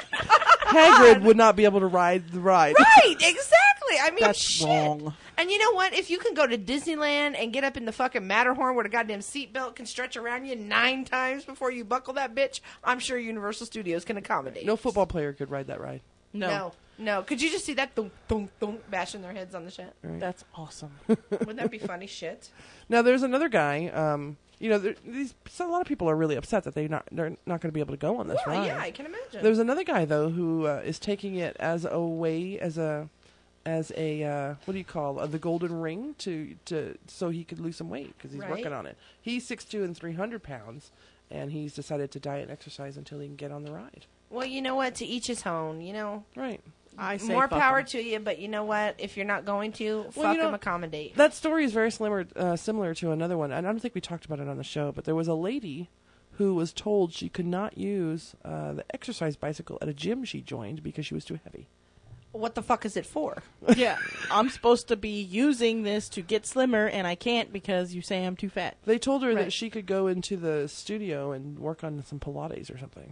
Hagrid would not be able to ride the ride. Right, exactly. I mean, That's shit. wrong. And you know what? If you can go to Disneyland and get up in the fucking Matterhorn where the goddamn seatbelt can stretch around you nine times before you buckle that bitch, I'm sure Universal Studios can accommodate. No football player could ride that ride. No. No. No. Could you just see that thunk, thunk, thunk, bashing their heads on the shit? That's awesome. Wouldn't that be funny shit? Now there's another guy. Um, you know, there, these so a lot of people are really upset that they not they're not going to be able to go on this Well, ride. yeah, I can imagine. There's another guy though who uh, is taking it as a way as a as a uh, what do you call uh, the golden ring to to so he could lose some weight because he's Right. working on it. He's six two and three hundred pounds, and he's decided to diet and exercise until he can get on the ride. Well, you know what? To each his own. You know, Right. I say more fuck power 'em. to you. But you know what? If you're not going to, Well, fuck you know- them. Accommodate. That story is very similar uh, similar to another one, and I don't think we talked about it on the show. But there was a lady who was told she could not use uh, the exercise bicycle at a gym she joined because she was too heavy. What the fuck is it for? Yeah. I'm supposed to be using this to get slimmer, and I can't because you say I'm too fat. They told her Right. that she could go into the studio and work on some Pilates or something.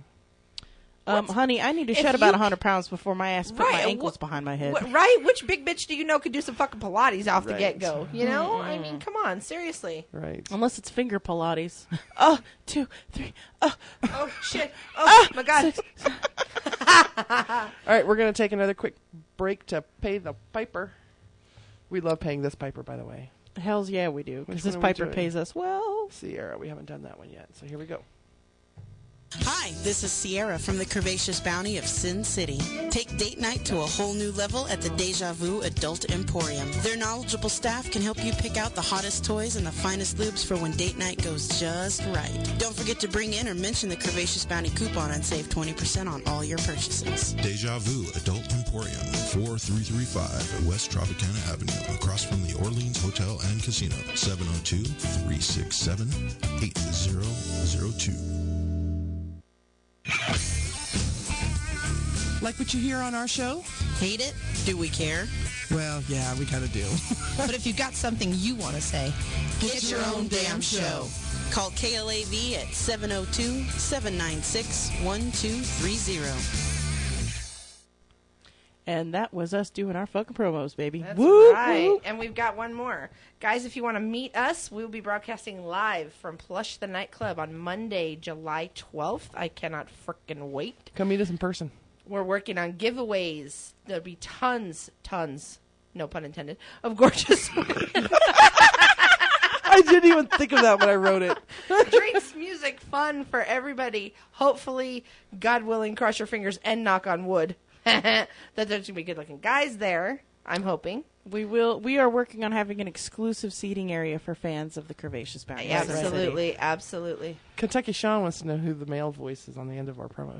Um, honey, I need to If shed you about c- one hundred pounds before my ass put Right, my and ankles wh- behind my head. Wh- right? Which big bitch do you know could do some fucking Pilates off the Right. get go? You know? I mean, come on, seriously. Right. Unless it's finger Pilates. Oh, two, three, oh. Oh shit! Oh my god! All right, we're going to take another quick break to pay the piper. We love paying this piper, by the way. Hells yeah, we do. Which Because this one are we Piper doing? pays us well. Sierra, we haven't done that one yet, so here we go. Hi, this is Sierra from the Curvaceous Bounty of Sin City. Take date night to a whole new level at the Deja Vu Adult Emporium. Their knowledgeable staff can help you pick out the hottest toys and the finest lubes for when date night goes just right. Don't forget to bring in or mention the Curvaceous Bounty coupon and save twenty percent on all your purchases. Deja Vu Adult Emporium, four three three five West Tropicana Avenue, across from the Orleans Hotel and Casino, seven oh two, three six seven, eight zero zero two. Like what you hear on our show? Hate it? Do we care? Well, yeah, we kind of do. But if you've got something you want to say, Get your own damn show. Call K L A V at seven oh two, seven nine six, one two three zero. And that was us doing our fucking promos, baby. That's Woo, right. woo. And we've got one more. Guys, if you want to meet us, we will be broadcasting live from Plush the Nightclub on Monday, July twelfth. I cannot frickin' wait. Come meet us in person. We're working on giveaways. There'll be tons, tons, no pun intended, of gorgeous I didn't even think of that when I wrote it. drinks, music, fun for everybody. Hopefully, God willing, cross your fingers and knock on wood that there's going to be good-looking guys there. I'm hoping. We will. We are working on having an exclusive seating area for fans of the Curvaceous Bounty. Absolutely, absolutely. Kentucky Sean wants to know who the male voice is on the end of our promos.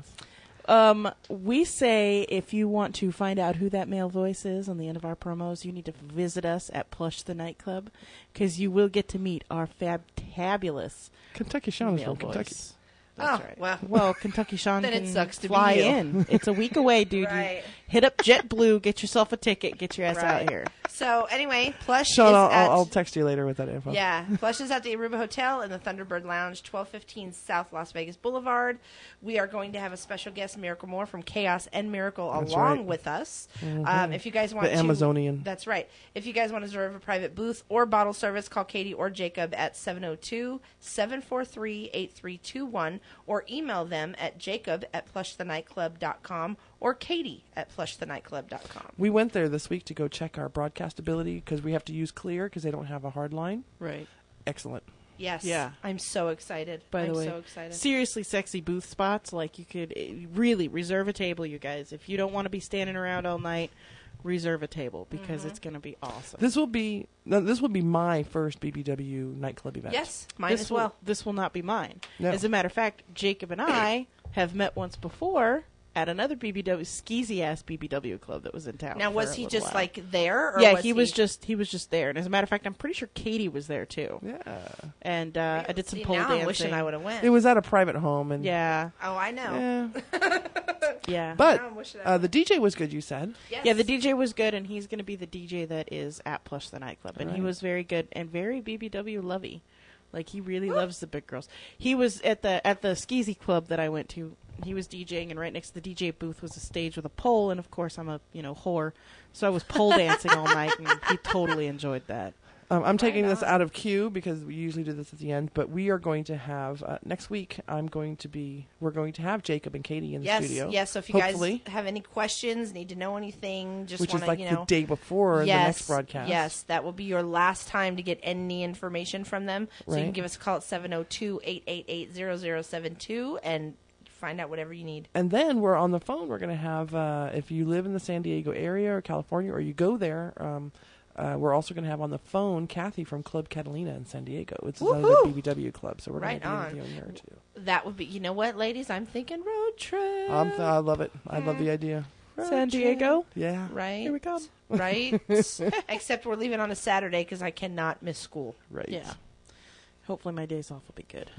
Um, we say if you want to find out who that male voice is on the end of our promos, you need to visit us at Plush the Nightclub, because you will get to meet our fabulous Kentucky Sean is male from voice. Kentucky. That's Oh, right. well. Well, Kentucky Sean Then it can sucks to be fly you. in. It's a week away, dude. You Right. hit up JetBlue, get yourself a ticket, get your ass Right. out here. So, anyway, Plush Sean, is I'll, at... I'll, I'll text you later with that info. Yeah, Plush is at the Aruba Hotel in the Thunderbird Lounge, twelve fifteen South Las Vegas Boulevard. We are going to have a special guest, Miracle Moore from Chaos and Miracle, That's along right. with us. Mhm. Um, if you guys want The to, Amazonian. That's right. If you guys want to reserve a private booth or bottle service, call Katie or Jacob at seven oh two, seven four three, eight three two one or email them at jacob at plush the nightclub dot com or Katie at plush the nightclub dot com. We went there this week to go check our broadcast ability because we have to use Clear because they don't have a hard line. Right. Excellent. Yes. Yeah. I'm so excited. By the I'm way, so excited. seriously sexy booth spots. Like, you could eh, really reserve a table, you guys. If you don't want to be standing around all night, reserve a table, because Mhm. it's going to be awesome. This will be no, this will be my first B B W nightclub event. Yes, mine this as will, well. This will not be mine. No. As a matter of fact, Jacob and I have met once before at another B B W, skeezy ass B B W club that was in town. Now, for was a he little just while. like there? Or yeah, was he was just he was just there. And as a matter of fact, I'm pretty sure Katie was there too. Yeah. And uh, I did some See, pole now dancing. I'm wishing I would have went. It was at a private home and Yeah, Oh, I know. yeah. yeah. But Now I'm wishing I uh, the went. D J was good. You said. Yes. Yeah, the D J was good, and he's going to be the D J that is at Plush the Nightclub. And he Right. was very good and very B B W lovey. Like, he really loves the big girls. He was at the at the skeezy club that I went to. He was DJing, and right next to the D J booth was a stage with a pole. And of course, I'm a you know whore, so I was pole dancing all night, and he totally enjoyed that. Um, I'm taking this on. out of queue because we usually do this at the end, but we are going to have uh, next week. I'm going to be. We're going to have Jacob and Katie in the Yes, studio. yes. So if you hopefully, guys have any questions, need to know anything, just which want is to, like you know, the day before yes, the next broadcast. Yes, that will be your last time to get any information from them. So you can Right. give us a call at seven oh two, eight eight eight, zero zero seven two and find out whatever you need. And then we're on the phone. We're going to have, uh, if you live in the San Diego area or California, or you go there, um, uh, we're also going to have on the phone Kathy from Club Catalina in San Diego. It's another Woohoo! B B W club, so we're Right going to on. be interviewing her too. That would be, you know what, ladies? I'm thinking road trip. Um, I love it. I love the idea. San Diego, Yeah. Right? here we come. Right? Except we're leaving on a Saturday because I cannot miss school. Right. Yeah. Hopefully, my days off will be good.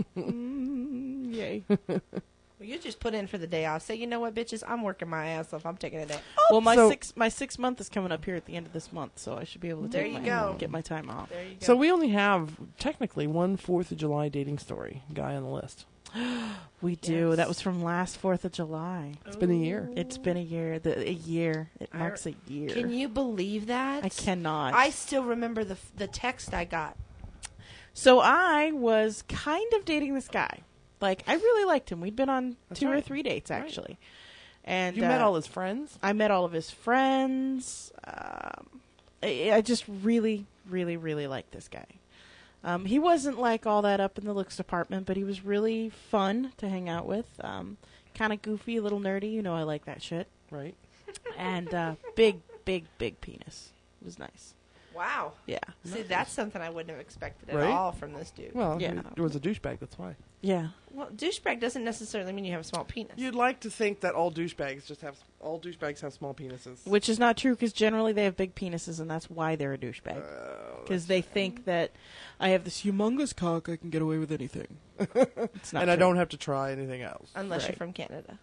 mm, yay. Well, you just put in for the day off. Say, you know what, bitches? I'm working my ass off. I'm taking a day. Well, my So- six my six month is coming up here at the end of this month, so I should be able to There take you my, go. get my time off. There you go. So we only have technically one Fourth of July dating story guy on the list. We do. Yes. That was from last Fourth of July. It's been a year. It's been a year. The, a year. It I- marks a year. Can you believe that? I cannot. I still remember the the text I got. So I was kind of dating this guy. Like, I really liked him. We'd been on That's two or right. three dates, Right. actually. And You uh, met all his friends. I met all of his friends. Um, I, I just really, really, really liked this guy. Um, he wasn't like all that up in the looks department, but he was really fun to hang out with. Um, kind of goofy, a little nerdy. You know, I like that shit. Right. And uh, big, big, big penis. It was nice. Wow. Yeah. See, that's something I wouldn't have expected at Right? all from this dude. Well, Yeah. it was a douchebag. That's why. Yeah. Well, douchebag doesn't necessarily mean you have a small penis. You'd like to think that all douchebags just have all douchebags have small penises. Which is not true because generally they have big penises, and that's why they're a douchebag. Oh, Because they think that I have this humongous cock, I can get away with anything. It's not and I true. don't have to try anything else. Unless Right. you're from Canada.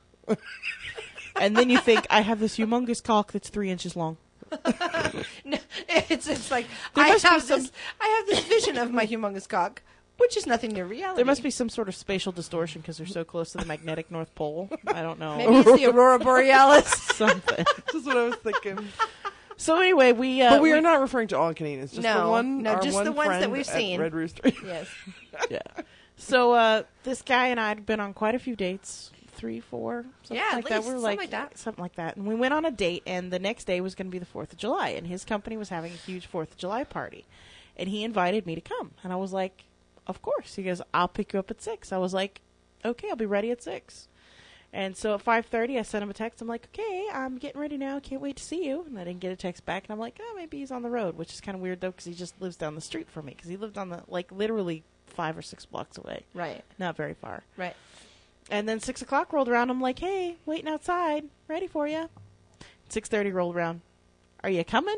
And then you think I have this humongous cock that's three inches long. No, it's it's like There I must be have some- this I have this vision of my humongous cock, which is nothing near reality. There must be some sort of spatial distortion because they're so close to the magnetic North Pole. I don't know. Maybe it's the aurora borealis. Something. That's what I was thinking. So anyway, we... Uh, But we are not referring to all caninas. Just No, the one. no, our just one the ones that friend we've at seen. Red Rooster. Yes. Yeah. So uh, this guy and I had been on quite a few dates. Three, four, something Yeah, at like that. least, We were something like, like that. something like that. And we went on a date, and the next day was going to be the Fourth of July, and his company was having a huge Fourth of July party, and he invited me to come, and I was like, of course. He goes, I'll pick you up at six. I was like, okay, I'll be ready at six. And so at five thirty, I sent him a text. I'm like, okay, I'm getting ready now. Can't wait to see you. And I didn't get a text back, and I'm like, oh, maybe he's on the road, which is kind of weird though, because he just lives down the street from me, because he lived on the like literally five or six blocks away, Right. not very far. Right. And then six o'clock rolled around. I'm like, hey, waiting outside, ready for you. Six thirty rolled around. Are you coming?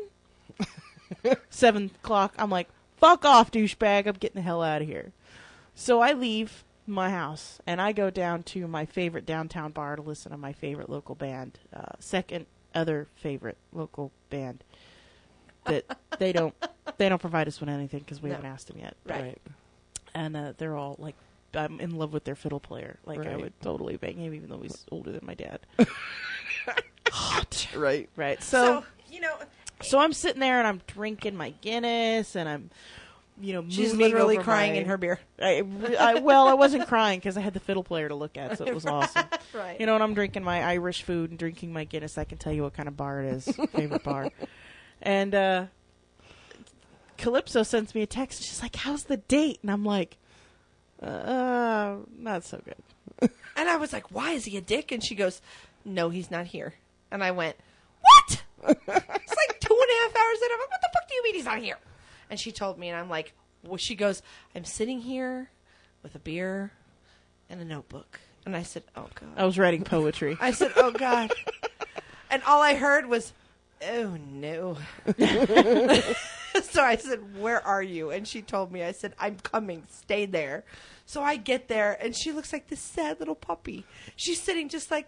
Seven o'clock. I'm like, fuck off, douchebag. I'm getting the hell out of here. So I leave my house and I go down to my favorite downtown bar to listen to my favorite local band. Uh, second other favorite local band that they don't they don't provide us with anything because we No. haven't asked them yet. Right. And uh, they're all like, I'm in love with their fiddle player. Like, I Right. would totally bang him, even though he's older than my dad. Right. Right. So, So, you know, so I'm sitting there and I'm drinking my Guinness and I'm, you know, she's mooning literally over crying my- in her beer. I, I, well, I wasn't crying because I had the fiddle player to look at, so it was awesome. Right. You know, when I'm drinking my Irish food and drinking my Guinness, I can tell you what kind of bar it is. Favorite bar. And uh, Calypso sends me a text. She's like, how's the date? And I'm like, uh, not so good. And I was like, why is he a dick? And she goes, no, he's not here. And I went, what? It's like two and a half hours in. I'm like, what the fuck do you mean he's not here? And she told me, and I'm like, well, she goes, I'm sitting here with a beer and a notebook. And I said, oh, God. I was writing poetry. I said, oh, God. And all I heard was, oh, no. So I said, where are you? And she told me, I said, I'm coming. Stay there. So I get there, and she looks like this sad little puppy. She's sitting just like,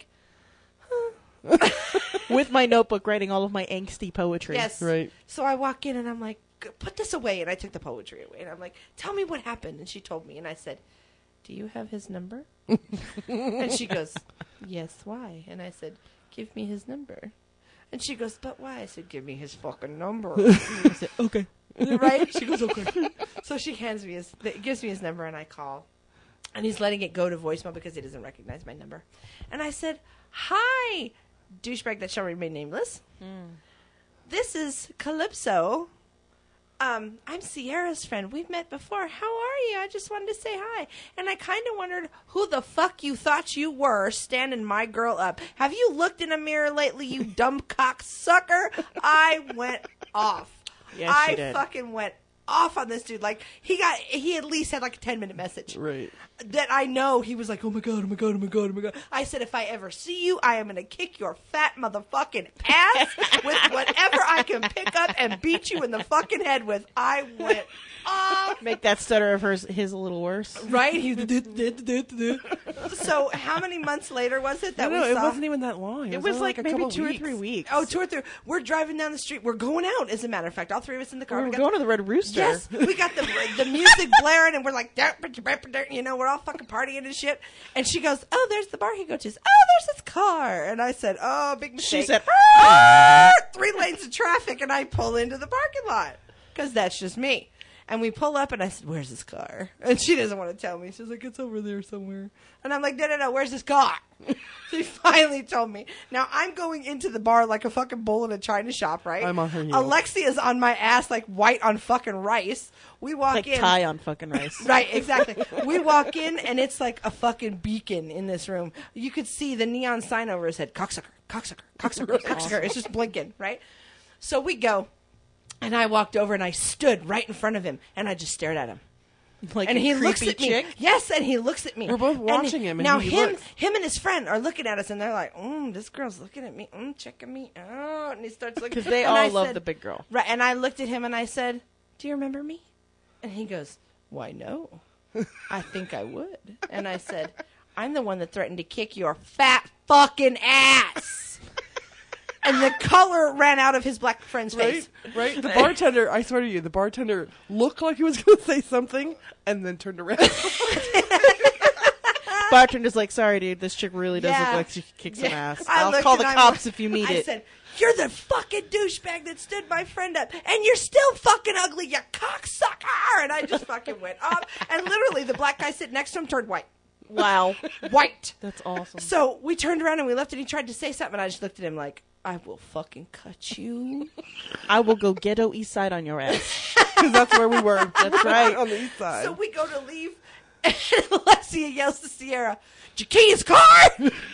With my notebook, writing all of my angsty poetry. yes. Right. So I walk in, and I'm like, put this away. And I took the poetry away. And I'm like, tell me what happened. And she told me, and I said, do you have his number? And she goes, yes, why? And I said, give me his number. And she goes, but why? I said, give me his fucking number. I said, okay. Right? She goes, okay. So she hands me his, th- gives me his number, and I call. And he's letting it go to voicemail because he doesn't recognize my number. And I said, hi, douchebag that shall remain nameless. This is Calypso. Um, I'm Sierra's friend. We've met before. How are you? I just wanted to say hi. And I kind of wondered who the fuck you thought you were standing my girl up. Have you looked in a mirror lately, you dumb cocksucker? I went off. Yes, I she did. fucking went off on this dude. Like, he got, he at least had like a ten minute message. Right. That I know he was like, oh my God, oh my God, oh my God, oh my God. I said, if I ever see you, I am going to kick your fat motherfucking ass with whatever I can pick up and beat you in the fucking head with. I went off. Make that stutter of hers his a little worse. Right? He So how many months later was it that no, no, we it saw? wasn't even that long. It, It was only like a maybe couple two or weeks. three weeks. Oh, two or three. We're driving down the street. We're going out, as a matter of fact. All three of us in the car. We We were got- going to the Red Rooster. Yes, we got the the music blaring, and we're like, you know, we're all fucking partying and shit. And she goes, "Oh, there's the bar he goes to. Oh, there's his car." And I said, "Oh, big mistake." She said, "Ah!" Three lanes of traffic, and I pull into the parking lot because that's just me. And we pull up, and I said, "Where's this car?" And she doesn't want to tell me. She's like, "It's over there somewhere." And I'm like, "No, no, no. Where's this car?" She finally told me. Now I'm going into the bar like a fucking bull in a china shop, right? I'm on her heels. Alexia's on my ass like white on fucking rice. We walk Like in. tie on fucking rice. Right, exactly. We walk in, and it's like a fucking beacon in this room. You could see the neon sign over his head, cocksucker, cocksucker, cocksucker, cocksucker. It's just blinking, right? So we go, and I walked over, and I stood right in front of him, and I just stared at him. Like And a he looks creepy at me. chick? Yes, and he looks at me. We're both And watching him, and now he him, looks. him and his friend are looking at us, and they're like, mm, "This girl's looking at me, mm, checking me out." And he starts looking Because they and all I love said- the big girl. Right, and I looked at him and I said, "Do you remember me?" And he goes, "Why, no. I think I would." And I said, "I'm the one that threatened to kick your fat fucking ass." And the color ran out of his black friend's face. Right, right. The bartender, I swear to you, the bartender looked like he was going to say something and then turned around. Bartender's like, sorry, dude, this chick really does Yeah. look like she could kick some Yeah. ass. I I'll looked call and the I cops went- if you need I it. said, "You're the fucking douchebag that stood my friend up, and you're still fucking ugly, you cocksucker!" And I just fucking went up, and literally the black guy sitting next to him turned white. Wow. White. That's awesome. So we turned around and we left, and he tried to say something, and I just looked at him like, "I will fucking cut you." I will go ghetto east side on your ass. Because that's where we were. That's right. On the east side. So we go to leave, and Alexia yells to Sierra, "Did you key his car?"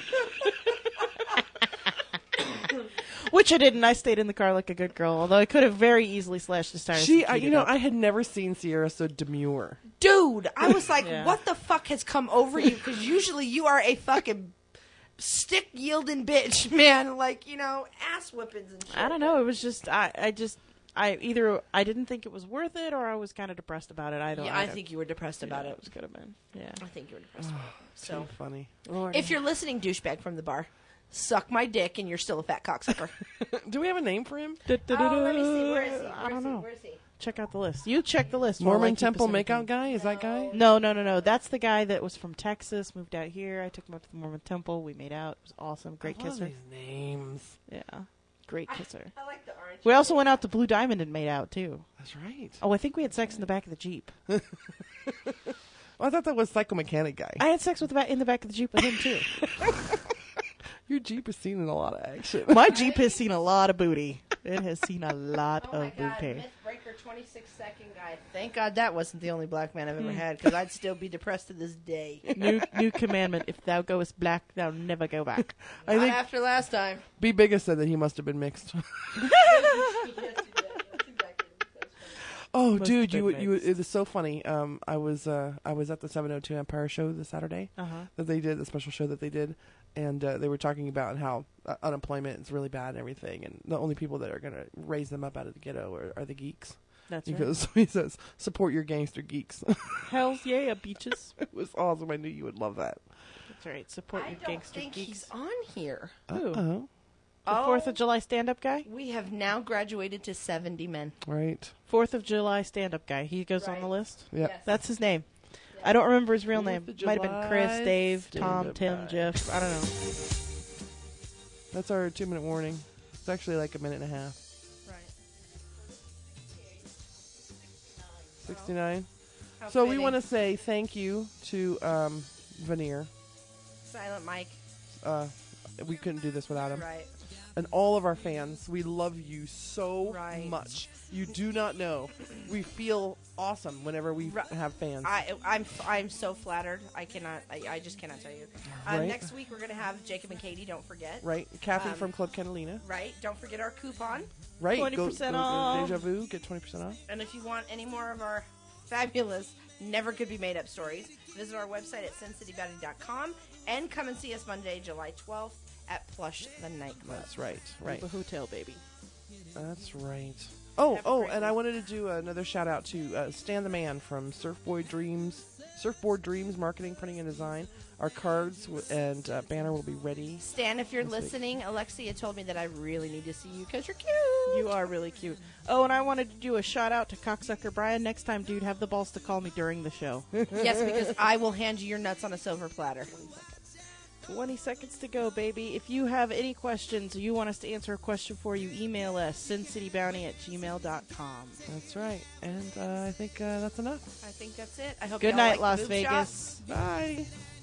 Which I didn't. I stayed in the car like a good girl, although I could have very easily slashed his tires. She, and I, keyed you it know, up. I had never seen Sierra so demure. Dude, I was like, Yeah. what the fuck has come over you? Because usually you are a fucking stick yielding bitch, man. Like, you know, ass whippings and shit. I don't know. It was just, I, I just, I either I didn't think it was worth it, or I was kind of depressed about it. I don't. Yeah, I think you were depressed yeah, about it it. was could have been. Yeah. I think you were depressed about it. So So, funny. if you're listening, douchebag from the bar, suck my dick and you're still a fat cocksucker. Do we have a name for him? Oh, let me see. Where is he? I Where don't is he? know. Where is he? Check out the list. You check the list. while I Mormon keep Temple us makeout entertained. guy? Is that guy? No, no, no, no. That's the guy that was from Texas, moved out here. I took him up to the Mormon Temple. We made out. It was awesome. Great I love kisser. these names. Yeah. Great kisser. I like the orange. We also went out to Blue Diamond and made out, too. That's right. Oh, I think we had sex in the back of the Jeep. Well, I thought that was Psychomechanic guy. I had sex with the ba- in the back of the Jeep with him, too. Your Jeep has seen a lot of action. My Jeep has seen a lot of booty. It has seen a lot Oh my of God, booty. Mythbreaker twenty-six second guy. Thank God that wasn't the only black man I've ever had, because I'd still be depressed to this day. New new commandment: if thou goest black, thou never go back. I Not think after last time. B. Biggest said that he must have been mixed. Oh, Must dude, have you been you mixed. it was so funny. Um, I was uh I was at the seven oh two Empire show this Saturday Uh huh. that they did, the special show that they did, and uh, they were talking about how uh, unemployment is really bad and everything, and the only people that are gonna raise them up out of the ghetto are, are the geeks. That's right. Because he says, support your gangster geeks. Hell's yeah, beaches. It was awesome. I knew you would love that. That's right. Support I your don't gangster think geeks. he's on here. Who? Uh-oh. The Fourth of July stand-up guy. We have now graduated to seventy men. Right. Fourth of July stand-up guy. He goes on Right. the list. Yeah. Yes. That's his name. I don't remember his real name. Fourth of Might have been Chris, July Dave, Tom, stand-up Tim, guy. Jeff. I don't know. That's our two minute warning. It's actually like a minute and a half. Right. sixty-nine. How So we fitting. want to say thank you to um, Veneer. Silent Mike. Uh, we couldn't do this without him. Right. And all of our fans. We love you so Right. much. You do not know. We feel awesome whenever we Right. have fans. I, I'm I'm so flattered. I cannot. I, I just cannot tell you. Uh, Right. Next week we're gonna have Jacob and Katie. Don't forget. right? Kathy Um, from Club Catalina. Right. Don't forget our coupon. Right. twenty Go, percent go to off. Deja Vu. Get twenty percent off. And if you want any more of our fabulous, never could be made up stories, visit our website at sin city bounty dot com and come and see us Monday, July twelfth at Plush the Nightclub. That's right. Right. The hotel, baby. That's right. Oh, Have a oh, great and I week. wanted to do another shout out to uh, Stan the Man from Surfboard Dreams, Surfboard Dreams Marketing, Printing, and Design. Our cards w- and uh, banner will be ready. Stan, if you're This week. listening, Alexia told me that I really need to see you because you're cute. You are really cute. Oh, and I wanted to do a shout out to cocksucker Brian. Next time, dude, have the balls to call me during the show. Yes, because I will hand you your nuts on a silver platter. twenty seconds to go, baby. If you have any questions or you want us to answer a question for you, email us, sin city bounty at gmail dot com. That's right. And uh, I think uh, that's enough. I think that's it. I hope Good y'all night, like Las boob Vegas. shots. Bye.